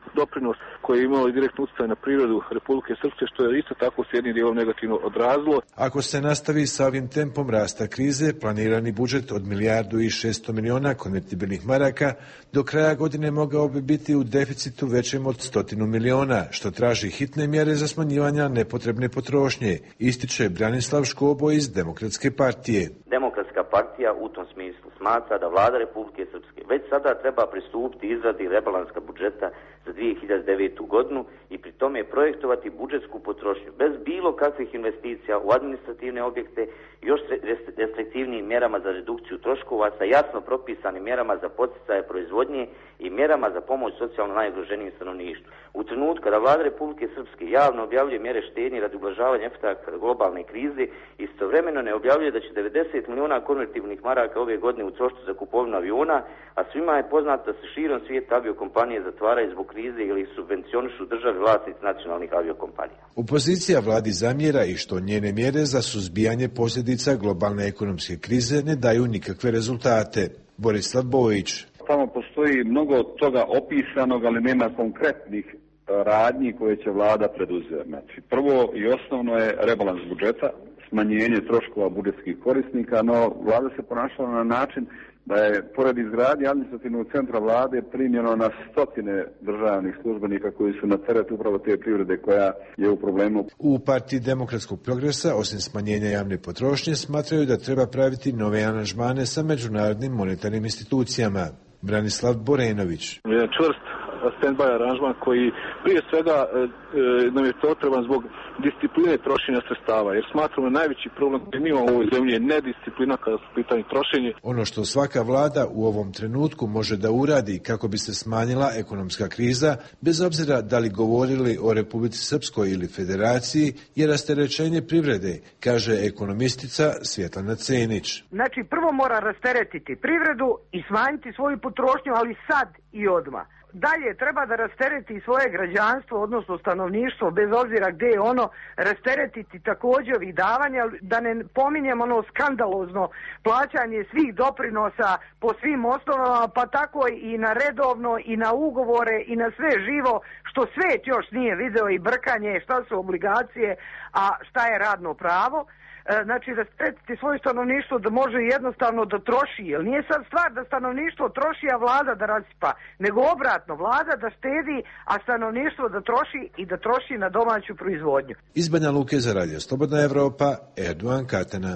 doprinos koji je imao direktno utjecaj na prirodu Republike Srpske, što je isto tako s jednim dijelom negativno odrazilo. Ako se nastavi sa ovim tempom rasta krize, planirani budžet od milijardu i šesto miliona konvertibilnih maraka do kraja godine mogao bi biti u deficitu većem od stotinu miliona, što traži hitne mjere za smanjivanje nepotrebne potrošnje, ističe Branislav Škobo iz Demokratske partije. Demokratska partija u tom smislu smatra da vlada Republike Srpske već sada treba pristupiti izradi rebalanska budžeta za dvije hiljade devetu godinu i pri tome projektovati budžetsku potrošnju bez bilo kakvih investicija u administrativne objekte i još restriktivnijim mjerama za redukciju troškova sa jasno propisanim mjerama za podsticaje proizvodnje i mjerama za pomoć socijalno najugroženijim stanovništvu. U trenutku kada vlada Republike Srpske javno objavljuje mjere štednje radi ublažavanja efekata globalne krize, istovremeno ne objavljuje da će devedeset miliona konvertibilnih maraka ove godine utrošiti za kupovinu aviona, a svima je poznato da se širom svijeta aviokompanije zatvaraju zbog krize ili subvencionišu države vlasnici nacionalnih aviokompanija. Opozicija vladi zamjera i što njene mjere za suzbijanje posljedica globalne ekonomske krize ne daju nikakve rezultate. Borislav Bojić. Tamo postoji mnogo toga opisanog, ali nema konkretnih radnji koje će vlada preduzeti. Znači, prvo i osnovno je rebalans budžeta, smanjenje troškova budžetskih korisnika, no vlada se ponašala na način da je pored izgradnje administrativnog centra vlade primljeno na stotine državnih službenika koji su na teret upravo te privrede koja je u problemu. U partiji Demokratskog progresa, osim smanjenja javne potrošnje, smatraju da treba praviti nove aranžmane sa međunarodnim monetarnim institucijama. Branislav Borenović. Čvrst stand-by aranžman koji prije svega e, nam je potreban zbog discipline trošenja sredstava, jer smatramo najveći problem koji mi imamo u ovoj zemlji je nedisciplina kada su pitanje trošenje. Ono što svaka vlada u ovom trenutku može da uradi kako bi se smanjila ekonomska kriza, bez obzira da li govorili o Republici Srpskoj ili Federaciji, je rasterećenje privrede, kaže ekonomistica Svjetlana Cenić. Znači, prvo mora rasteretiti privredu i smanjiti svoju potrošnju, ali sad i odmah. Dalje treba da rastereti svoje građanstvo, odnosno stanovništvo, bez obzira gdje je ono, rasteretiti također i davanja, da ne pominjem ono skandalozno plaćanje svih doprinosa po svim osnovama, pa tako i na redovno i na ugovore i na sve živo, što svet još nije video, i brkanje, šta su obligacije, a šta je radno pravo. Znači, rasteretiti svoje stanovništvo da može jednostavno da troši, jer nije sad stvar da stanovništvo troši, a vlada da rasipa, nego obratno, vlada da štedi, a stanovništvo da troši i da troši na domaću proizvodnju. Iz Banja Luke za Radio Slobodna Evropa, Erdogan Katana.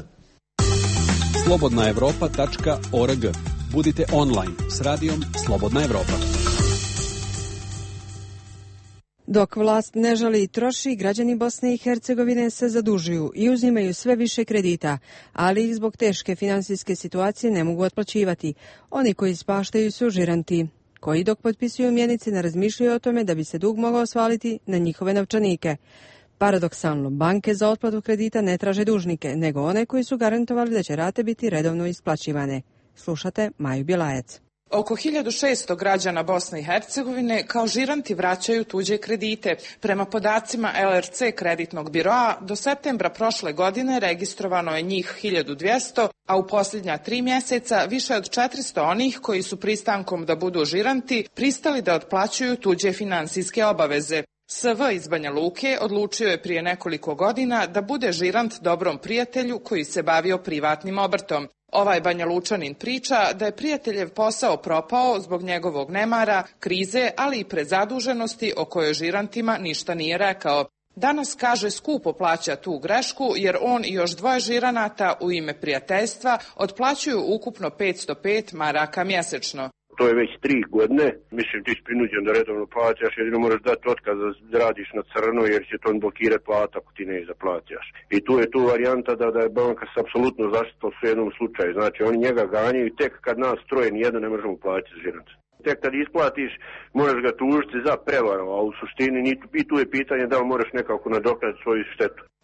slobodna evropa tačka org. Budite online s radijom Slobodna Evropa. Dok vlast ne žali i troši, građani Bosne i Hercegovine se zadužuju i uzimaju sve više kredita, ali ih zbog teške finansijske situacije ne mogu otplaćivati. Oni koji ispaštaju su žiranti, koji dok potpisuju mjenice ne razmišljaju o tome da bi se dug mogao svaliti na njihove novčanike. Paradoksalno, banke za otplatu kredita ne traže dužnike, nego one koji su garantovali da će rate biti redovno isplaćivane. Slušate Maju Bjelajac. Oko hiljadu šesto građana Bosne i Hercegovine kao žiranti vraćaju tuđe kredite. Prema podacima L R C kreditnog biroa, do septembra prošle godine registrovano je njih hiljadu dvjesto, a u posljednja tri mjeseca više od četiristo onih koji su pristankom da budu žiranti pristali da otplaćuju tuđe finansijske obaveze. S V iz Banja Luke odlučio je prije nekoliko godina da bude žirant dobrom prijatelju koji se bavio privatnim obrtom. Ovaj Banja Lučanin priča da je prijateljev posao propao zbog njegovog nemara, krize, ali i prezaduženosti o kojoj žirantima ništa nije rekao. Danas, kaže, skupo plaća tu grešku jer on i još dvoje žiranata u ime prijateljstva otplaćuju ukupno petsto pet maraka mjesečno. To je već tri godine, mislim ti si prinuđen da redovno plaćaš, jedino moraš dati otkaz da radiš na crno jer će to on blokirati plata ako ti ne zaplaćaš. I tu je tu varijanta da, da je banka se apsolutno zaštitila u jednom slučaju, znači oni njega ganjaju i tek kad nas troje nijedno ne možemo plaćati žirance. Tek kad isplatiš, moraš ga tužiti za prevaru, a u suštini i tu je pitanje da li moraš nekako nadoknaditi svoju štetu.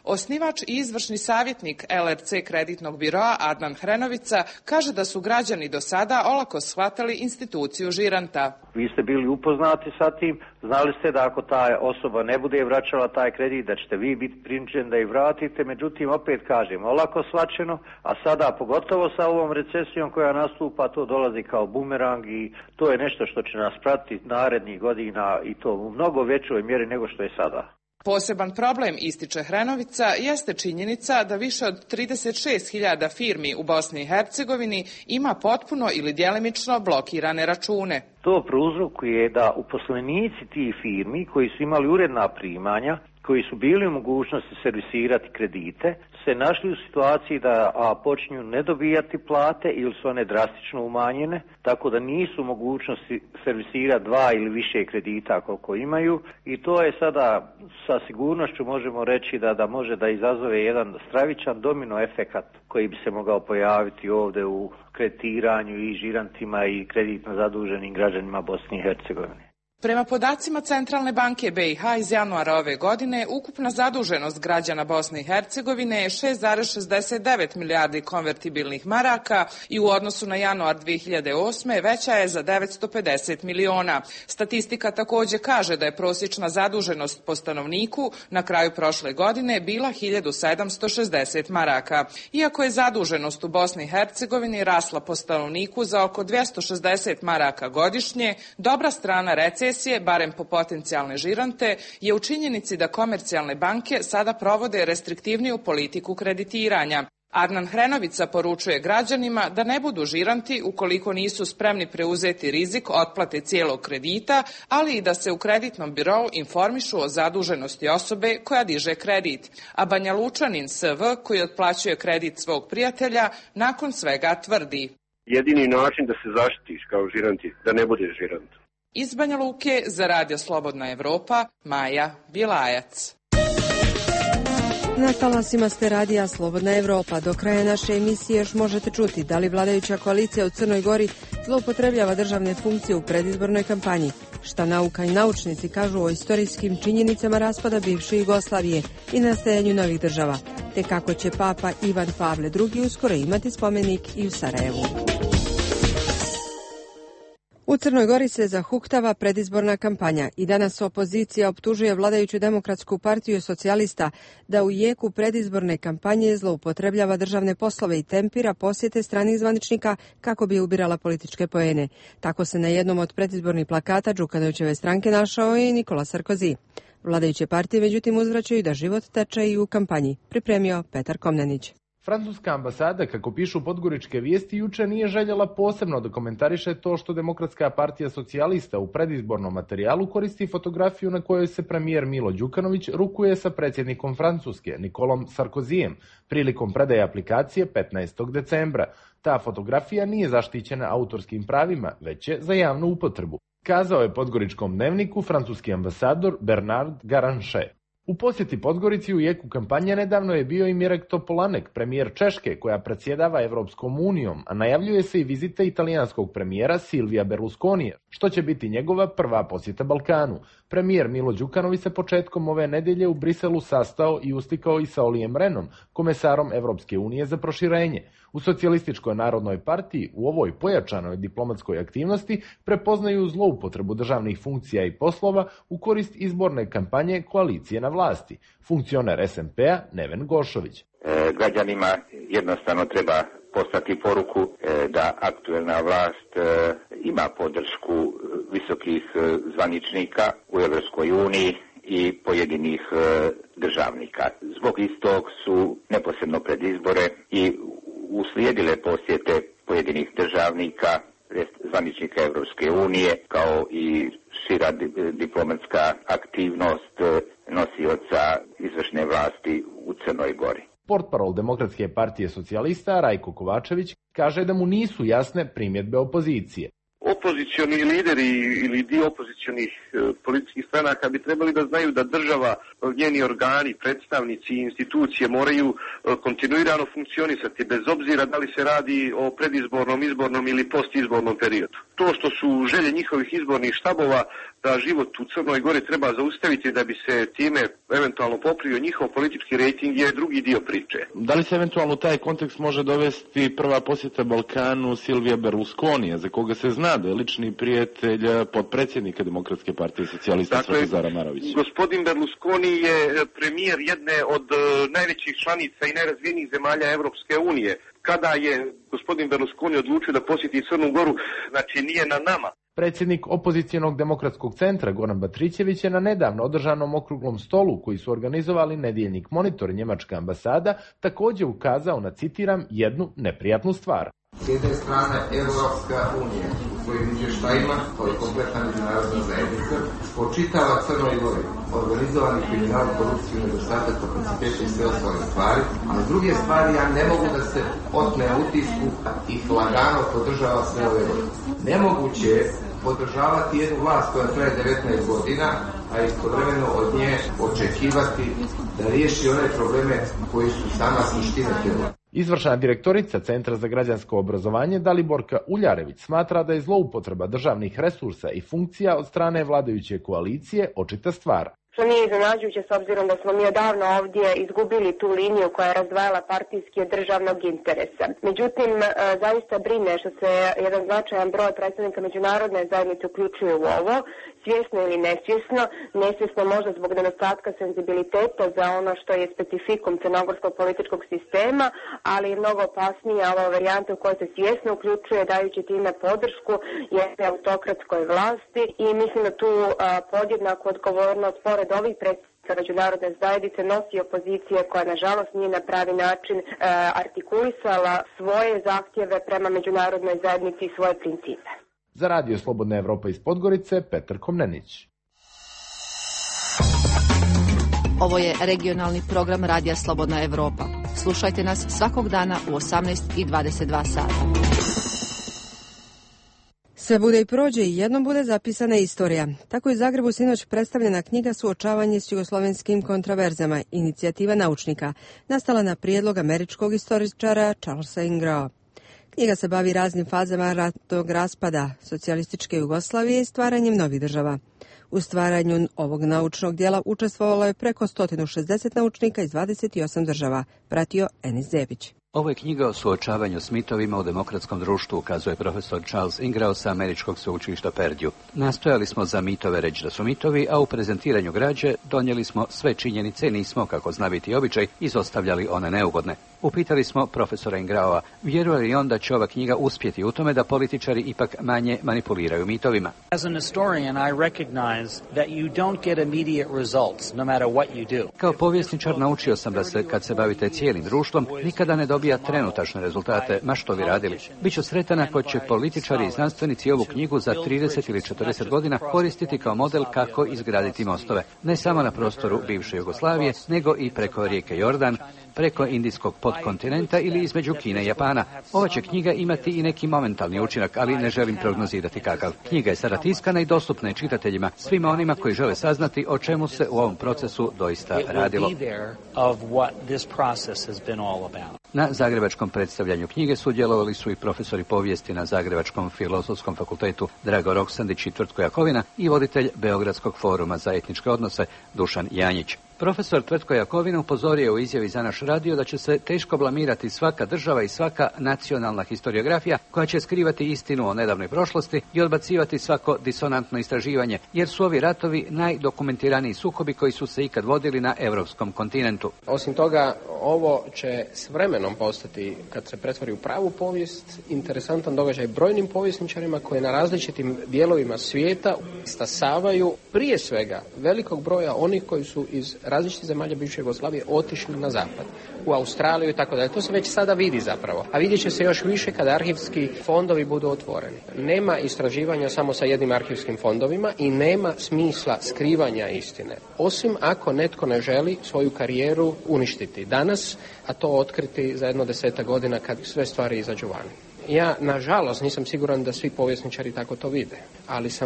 Osnivač i izvršni savjetnik L R C kreditnog biroa Adnan Hrenovica kaže da su građani do sada olako shvatali instituciju žiranta. Vi ste bili upoznati sa tim, znali ste da ako ta osoba ne bude vraćala taj kredit, da ćete vi biti prinuđeni da ih vratite, međutim opet kažem, olako shvaćeno, a sada pogotovo sa ovom recesijom koja nastupa, to dolazi kao bumerang i to je nešto što će nas pratiti narednih godina i to u mnogo većoj mjeri nego što je sada. Poseban problem, ističe Hrenovica, jeste činjenica da više od trideset šest hiljada firmi u Bosni i Hercegovini ima potpuno ili djelimično blokirane račune. To prouzrokuje da uposlenici tih firmi koji su imali uredna primanja, koji su bili u mogućnosti servisirati kredite, se našli u situaciji da a, počinju ne dobijati plate ili su one drastično umanjene, tako da nisu u mogućnosti servisirati dva ili više kredita koliko imaju i to je sada sa sigurnošću možemo reći da, da može da izazove jedan stravičan domino efekat koji bi se mogao pojaviti ovdje u kreditiranju i žirantima i kreditno zaduženim građanima Bosne i Hercegovine. Prema podacima Centralne banke B i H iz januara ove godine, ukupna zaduženost građana Bosne i Hercegovine je šest zarez šezdeset devet milijardi konvertibilnih maraka i u odnosu na januar dve hiljade osme veća je za devetsto pedeset miliona. Statistika također kaže da je prosječna zaduženost po stanovniku na kraju prošle godine bila hiljadu sedamsto šezdeset maraka. Iako je zaduženost u Bosni i Hercegovini rasla po stanovniku za oko dvjesto šezdeset maraka godišnje, dobra strana recesije, barem po potencijalne žirante, je u činjenici da komercijalne banke sada provode restriktivniju politiku kreditiranja. Adnan Hrenovica poručuje građanima da ne budu žiranti ukoliko nisu spremni preuzeti rizik otplate cijelog kredita, ali i da se u kreditnom birou informišu o zaduženosti osobe koja diže kredit. A Banja Lučanin S V, koji otplaćuje kredit svog prijatelja, nakon svega tvrdi: jedini način da se zaštitiš kao žiranti, da ne budeš žirant. Iz Banja Luke za Radio Slobodna Evropa, Maja Bilajac. Na talasima ste Radija Slobodna Evropa. Do kraja naše emisije još možete čuti da li vladajuća koalicija u Crnoj Gori zloupotrebljava državne funkcije u predizbornoj kampanji, šta nauka i naučnici kažu o istorijskim činjenicama raspada bivše Jugoslavije i nastajanju novih država, te kako će Papa Ivan Pavle drugi uskoro imati spomenik i u Sarajevu. U Crnoj Gori se zahuktava predizborna kampanja i danas opozicija optužuje vladajuću Demokratsku partiju socijalista da u jeku predizborne kampanje zloupotrebljava državne poslove i tempira posjete stranih zvaničnika kako bi ubirala političke poene. Tako se na jednom od predizbornih plakata Đukanovićeve stranke našao i Nikola Sarkozy. Vladajuće partije međutim uzvraćaju da život teče i u kampanji. Pripremio Petar Komnenić. Francuska ambasada, kako pišu podgoričke vijesti, juče nije željela posebno da komentariše to što Demokratska partija socijalista u predizbornom materijalu koristi fotografiju na kojoj se premijer Milo Đukanović rukuje sa predsjednikom Francuske, Nikolom Sarkozijem, prilikom predaje aplikacije petnaestog decembra. Ta fotografija nije zaštićena autorskim pravima, već je za javnu upotrebu, kazao je Podgoričkom dnevniku francuski ambasador Bernard Garanchet. U posjeti Podgorici u jeku kampanje nedavno je bio i Mirek Topolanek, premijer Češke, koja predsjedava Evropskom unijom, a najavljuje se i vizita italijanskog premijera Silvija Berlusconija, što će biti njegova prva posjeta Balkanu. Premijer Milo Đukanović se početkom ove nedelje u Briselu sastao i uslikao i sa Olijem Renom, komesarom Evropske unije za proširenje. U Socijalističkoj narodnoj partiji u ovoj pojačanoj diplomatskoj aktivnosti prepoznaju zloupotrebu državnih funkcija i poslova u korist izborne kampanje koalicije na vlasti. Funkcioner S M P-a Neven Gošović. E, građanima jednostavno treba poslati poruku e, da aktuelna vlast e, ima podršku visokih e, zvaničnika u Evropskoj uniji i pojedinih e, državnika. Zbog istog su neposredno pred izbore i uslijedile posjete pojedinih državnika, zvaničnika Evropske unije, kao i šira diplomatska aktivnost nosioca izvršne vlasti u Crnoj Gori. Portparol Demokratske partije socijalista Rajko Kovačević kaže da mu nisu jasne primjedbe opozicije. Opozicioni lideri ili dio opozicionih e, političkih stranaka bi trebali da znaju da država, njeni organi, predstavnici i institucije moraju e, kontinuirano funkcionisati bez obzira da li se radi o predizbornom, izbornom ili postizbornom periodu. to što su želje njihovih izbornih štabova da život u Crnoj Gori treba zaustaviti da bi se time eventualno poprio njihov politički rejting je drugi dio priče. Da li se eventualno u taj kontekst može dovesti prva posjeta Balkanu Silvija Berlusconija, za koga se zna da je lični prijatelj potpredsjednika Demokratske partije socijalista dakle, Svetozara Maravića? Gospodin Berlusconi je premijer jedne od najvećih članica i najrazvijenijih zemalja Evropske unije. Kada je gospodin Berlusconi odlučio da posjeti Crnu Goru, znači nije na nama. Predsjednik opozicijonog demokratskog centra Goran Batrićević je na nedavno održanom okruglom stolu koji su organizovali nedjeljnik Monitor i njemačka ambasada također ukazao na, citiram, jednu neprijatnu stvar. S jedne strane, Evropska unija u svojim izvještajima, kao i kompletna međunarodna zajednica, spočitava Crnoj Gori organizovani kriminal, korupciju, nedostatak kapaciteta i sve ostale stvari, a s druge stvari ja ne mogu da se otme utisku i lagano podržava sve ove godine. Nemoguće je podržavati jednu vlast koja traje devetnaest godina, a istovremeno od nje očekivati da riješi one probleme koji su sama suština tijela. Izvršna direktorica Centra za građansko obrazovanje Daliborka Uljarević smatra da je zloupotreba državnih resursa i funkcija od strane vladajuće koalicije očita stvar. Što nije iznenađujuće s obzirom da smo mi odavno ovdje izgubili tu liniju koja je razdvajala partijski od državnog interesa. Međutim, zaista brine što se jedan značajan broj predstavnika međunarodne zajednice uključuje u ovo, svjesno ili nesvjesno, nesvjesno možda zbog nedostatka senzibiliteta za ono što je specifikum crnogorskog političkog sistema, ali je mnogo opasnija ova varijanta u kojoj se svjesno uključuje dajući time podršku jedne autokratskoj vlasti i mislim da tu podjednaku odgovornost pored ovih predstavnika međunarodne zajednice nosi opozicija koja nažalost nije na pravi način e, artikulisala svoje zahtjeve prema međunarodnoj zajednici i svoje principe. Za Radio Slobodna Evropa iz Podgorice, Petar Komnenić. Ovo je regionalni program Radija Slobodna Evropa. Slušajte nas svakog dana u osamnaest i dvadeset dva sata. Sve bude i prođe i jednom bude zapisana istorija. Tako je u Zagrebu sinoć predstavljena knjiga Suočavanje s jugoslovenskim kontraverzama, inicijativa naučnika, nastala na prijedlog američkog istoričara Charlesa Ingrao. Knjiga se bavi raznim fazama ratnog raspada socijalističke Jugoslavije i stvaranjem novih država. U stvaranju ovog naučnog dijela učestvovalo je preko sto šezdeset naučnika iz dvadeset osam država, pratio Enis Zebić. Ovo je knjiga o suočavanju s mitovima u demokratskom društvu, ukazuje profesor Charles Ingrao sa američkog sveučilišta Perdue. Nastojali smo za mitove reći da su mitovi, a u prezentiranju građe donijeli smo sve činjenice i nismo, kako zna biti običaj, izostavljali one neugodne. Upitali smo profesora Ingraova, vjeruje li on da će ova knjiga uspjeti u tome da političari ipak manje manipuliraju mitovima. As an historian, I recognize that you don't get immediate results, no matter what you do. Kao povjesničar naučio sam da se, kad se bavite cijelim društvom, nikada ne dobija trenutačne rezultate, ma što vi radili. Biću sretan ako će političari i znanstvenici ovu knjigu za trideset ili četrdeset godina koristiti kao model kako izgraditi mostove. Ne samo na prostoru bivše Jugoslavije, nego i preko rijeke Jordan, preko indijskog podkontinenta ili između Kine i Japana. Ova će knjiga imati i neki momentalni učinak, ali ne želim prognozirati kakav. Knjiga je sada tiskana i dostupna je čitateljima, svima onima koji žele saznati o čemu se u ovom procesu doista radilo. Na zagrebačkom predstavljanju knjige sudjelovali su i profesori povijesti na Zagrebačkom filozofskom fakultetu Drago Roksandić i Tvrtko Jakovina i voditelj Beogradskog foruma za etničke odnose Dušan Janjić. Profesor Tvrtko Jakovina upozorio u izjavi za naš radio da će se teško blamirati svaka država i svaka nacionalna historiografija koja će skrivati istinu o nedavnoj prošlosti i odbacivati svako disonantno istraživanje, jer su ovi ratovi najdokumentiraniji sukobi koji su se ikad vodili na europskom kontinentu. Osim toga, ovo će s vremenom postati, kad se pretvori u pravu povijest, interesantan događaj brojnim povjesničarima koji na različitim dijelovima svijeta stasavaju prije svega velikog broja onih koji su iz različitih zemalja bivše Jugoslavije otišli na zapad, u Australiju i tako dalje. To se već sada vidi zapravo. A vidjet će se još više kada arhivski fondovi budu otvoreni. Nema istraživanja samo sa jednim arhivskim fondovima i nema smisla skrivanja istine. Osim ako netko ne želi svoju karijeru uništiti danas, a to otkriti za jedno deseta godina kad sve stvari izađu vani. Ja, nažalost, nisam siguran da svi povjesničari tako to vide, ali sam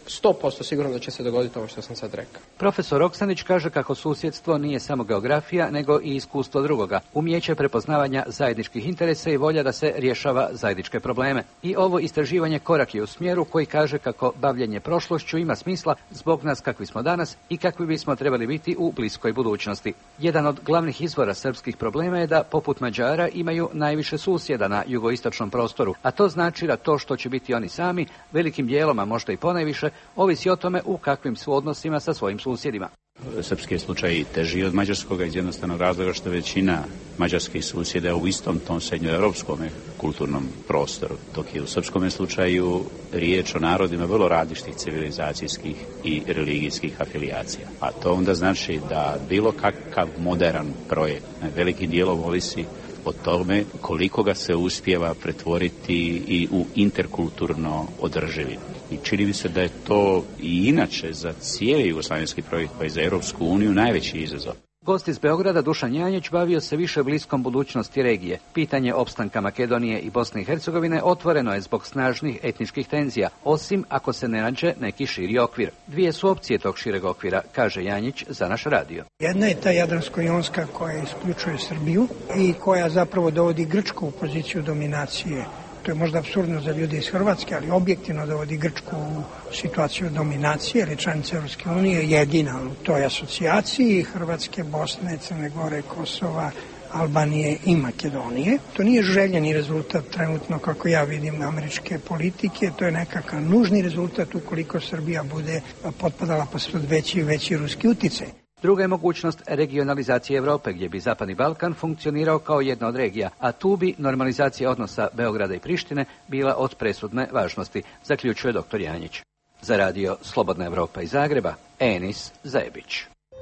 sto posto sigurno da će se dogoditi ovo što sam sad rekao. Profesor Oksanić kaže kako susjedstvo nije samo geografija, nego i iskustvo drugoga, umijeće prepoznavanja zajedničkih interesa i volja da se rješava zajedničke probleme. I ovo istraživanje korak je u smjeru koji kaže kako bavljenje prošlošću ima smisla zbog nas kakvi smo danas i kakvi bismo trebali biti u bliskoj budućnosti. Jedan od glavnih izvora srpskih problema je da, poput Mađara, imaju najviše susjeda na jugoistočnom prostoru, a to znači da to što će biti oni sami, velikim dijelom, a možda i ponajviše, ovisi o tome u kakvim su odnosima sa svojim susjedima. Srpski je slučaj teži od mađarskoga iz jednostavnog razloga što većina mađarskih susjeda u istom tom srednjoeuropskom kulturnom prostoru, dok je u srpskom slučaju riječ o narodima vrlo različitih civilizacijskih i religijskih afilijacija. A to onda znači da bilo kakav modern projekt veliki dijelom ovisi o tome koliko ga se uspijeva pretvoriti i u interkulturno održivi. I čini mi se da je to i inače za cijeli jugoslavenski projekt, pa i za Europsku uniju, najveći izazov. Gost iz Beograda, Dušan Janjić, bavio se više bliskom budućnosti regije. Pitanje opstanka Makedonije i Bosne i Hercegovine otvoreno je zbog snažnih etničkih tenzija, osim ako se ne nađe neki širi okvir. Dvije su opcije tog šireg okvira, kaže Janjić za naš radio. Jedna je ta jadransko-jonska koja isključuje Srbiju i koja zapravo dovodi Grčku u poziciju dominacije. To je možda apsurdno za ljude iz Hrvatske, ali objektivno dovodi Grčku u situaciju dominacije, jer je članica Europske unije jedina u toj asocijaciji, Hrvatske, Bosne, Crne Gore, Kosova, Albanije i Makedonije. To nije željeni rezultat trenutno, kako ja vidim, američke politike, to je nekakav nužni rezultat ukoliko Srbija bude potpadala pod veći i veći ruski uticaj. Druga je mogućnost regionalizacije Europe, gdje bi Zapadni Balkan funkcionirao kao jedna od regija, a tu bi normalizacija odnosa Beograda i Prištine bila od presudne važnosti, zaključuje doktor Janjić. Za radio Slobodna Evropa iz Zagreba, Enis Zajebić.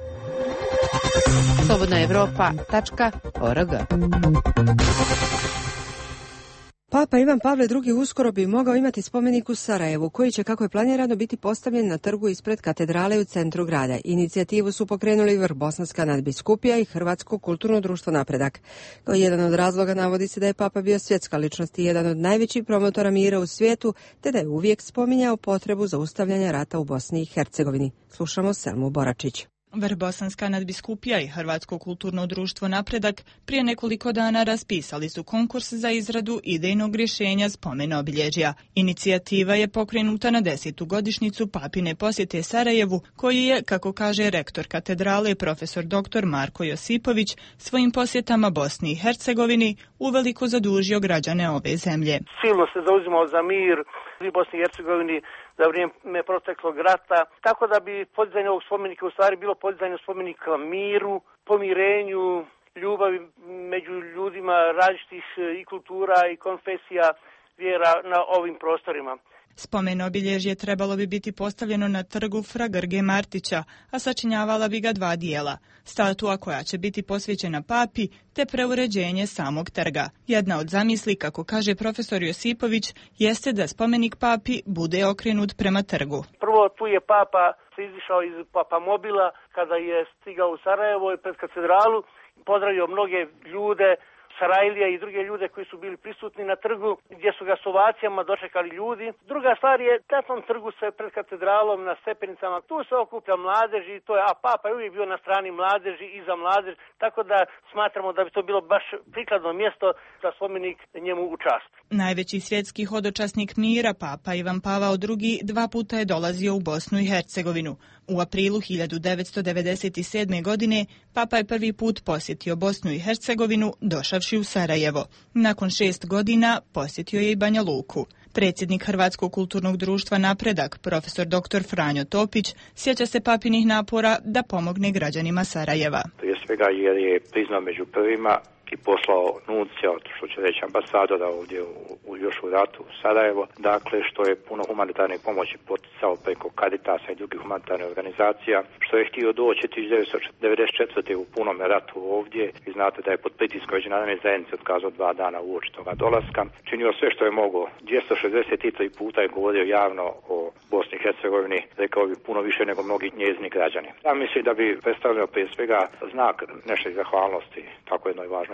slobodna evropa tačka org. Papa Ivan Pavle drugi uskoro bi mogao imati spomenik u Sarajevu, koji će, kako je planirano, biti postavljen na trgu ispred katedrale u centru grada. Inicijativu su pokrenuli Vrbosanska nadbiskupija i Hrvatsko kulturno društvo Napredak. Kao jedan od razloga navodi se da je Papa bio svjetska ličnost i jedan od najvećih promotora mira u svijetu, te da je uvijek spominjao potrebu zaustavljanja rata u Bosni i Hercegovini. Slušamo Selmu Boračić. Vrbosanska nadbiskupija i Hrvatsko kulturno društvo Napredak prije nekoliko dana raspisali su konkurs za izradu idejnog rješenja spomen obilježja. Inicijativa je pokrenuta na desetu godišnjicu papine posjete Sarajevu, koji je, kako kaže rektor katedrale profesor doktor Marko Josipović, svojim posjetama Bosni i Hercegovini uveliko zadužio građane ove zemlje. Silno se zauzimao za mir u Bosni i Hercegovini za vrijeme proteklog rata, tako da bi podizanje ovog spomenika u stvari bilo podizanje spomenika miru, pomirenju, ljubavi među ljudima različitih i kultura i konfesija, vjera na ovim prostorima. Spomen obilježje trebalo bi biti postavljeno na trgu Fra Grge Martića, a sačinjavala bi ga dva dijela. Statua koja će biti posvećena papi, te preuređenje samog trga. Jedna od zamisli, kako kaže profesor Josipović, jeste da spomenik papi bude okrenut prema trgu. Prvo, tu je papa se izišao iz papamobila kada je stigao u Sarajevo i pred katedralu, pozdravio mnoge ljude, Sarajlija i druge ljude koji su bili prisutni na trgu, gdje su ga s ovacijama dočekali ljudi. Druga stvar je, na tom trgu se pred katedralom, na stepenicama, tu se okuplja mladeži, to je, a papa je uvijek bio na strani mladeži i za mladež, tako da smatramo da bi to bilo baš prikladno mjesto za spomenik njemu u čast. Najveći svjetski hodočasnik mira, papa Ivan Pavao drugi, dva puta je dolazio u Bosnu i Hercegovinu. U aprilu hiljadu devetsto devedeset sedme. godine papa je prvi put posjetio Bosnu i Hercegovinu, došavši u Sarajevo. Nakon šest godina posjetio je i Banja Luku. Predsjednik Hrvatskog kulturnog društva Napredak, profesor doktor Franjo Topić, sjeća se papinih napora da pomogne građanima Sarajeva. Prije svega jer je priznao među prvima i poslao nuncija, što će reći ambasadora ovdje u, u, još u ratu u Sarajevo, dakle što je puno humanitarne pomoći poticao preko Caritasa i drugih humanitarnih organizacija, što je htio doći tisuću devetsto devedeset četvrte. u punome ratu ovdje. Vi znate da je pod pritiskom međunarodne zajednice otkazao dva dana uoči toga dolaska. Činio sve što je mogao. dvjesto šezdeset tri puta je govorio javno o Bosni i Hercegovini, rekao bi puno više nego mnogi njezini građani. Ja mislim da bi predstavljao prije svega znak naše zahvalnosti tako jednoj važnoj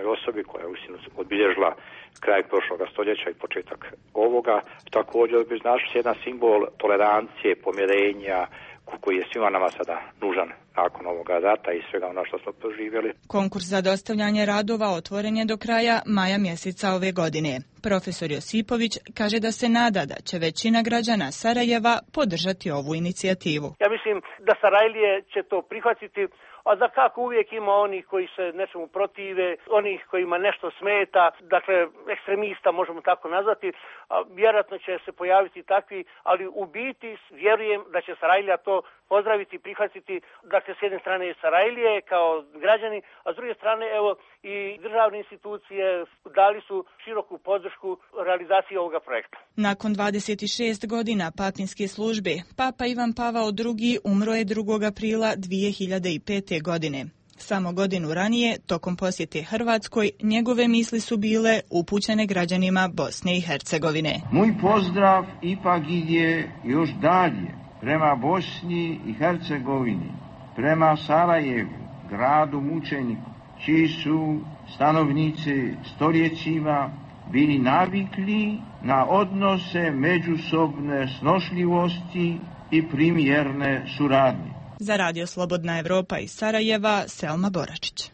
osobi koja je uistinu odbilježila kraj prošloga stoljeća i početak ovoga. Također bi značio se jedan simbol tolerancije, pomirenja, koji je svima nama sada nužan nakon ovoga rata i svega ono što smo proživjeli. Konkurs za dostavljanje radova otvoren je do kraja maja mjeseca ove godine. Profesor Josipović kaže da se nada da će većina građana Sarajeva podržati ovu inicijativu. Ja mislim da Sarajlije će to prihvatiti, a da kako uvijek ima onih koji se nečemu protive, onih kojima nešto smeta, dakle ekstremista možemo tako nazvati, a vjerojatno će se pojaviti takvi, ali u biti vjerujem da će Sarajlija to pozdraviti i prihvatiti. Dakle, s jedne strane Sarajlije kao građani, a s druge strane evo i državne institucije dali su široku podršku realizaciji ovoga projekta. Nakon dvadeset šest godina papinske službe, Papa Ivan Pavao drugi umro je drugog aprila dvije hiljade pete godine. Samo godinu ranije, tokom posjete Hrvatskoj, njegove misli su bile upućene građanima Bosne i Hercegovine. Moj pozdrav ipak ide još dalje, prema Bosni i Hercegovini, prema Sarajevu, gradu mučeniku, čiji su stanovnici stoljećima bili navikli na odnose međusobne snošljivosti i primjerne suradnje. Za Radio Slobodna Evropa iz Sarajeva, Selma Boračić.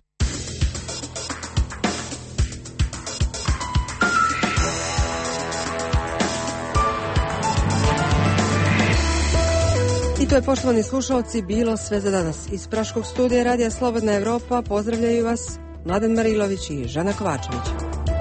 I to je, poštovani slušalci, bilo sve za danas. Iz Praškog studija Radija Slobodna Evropa pozdravljaju vas Mladen Marilović i Žana Kovačević.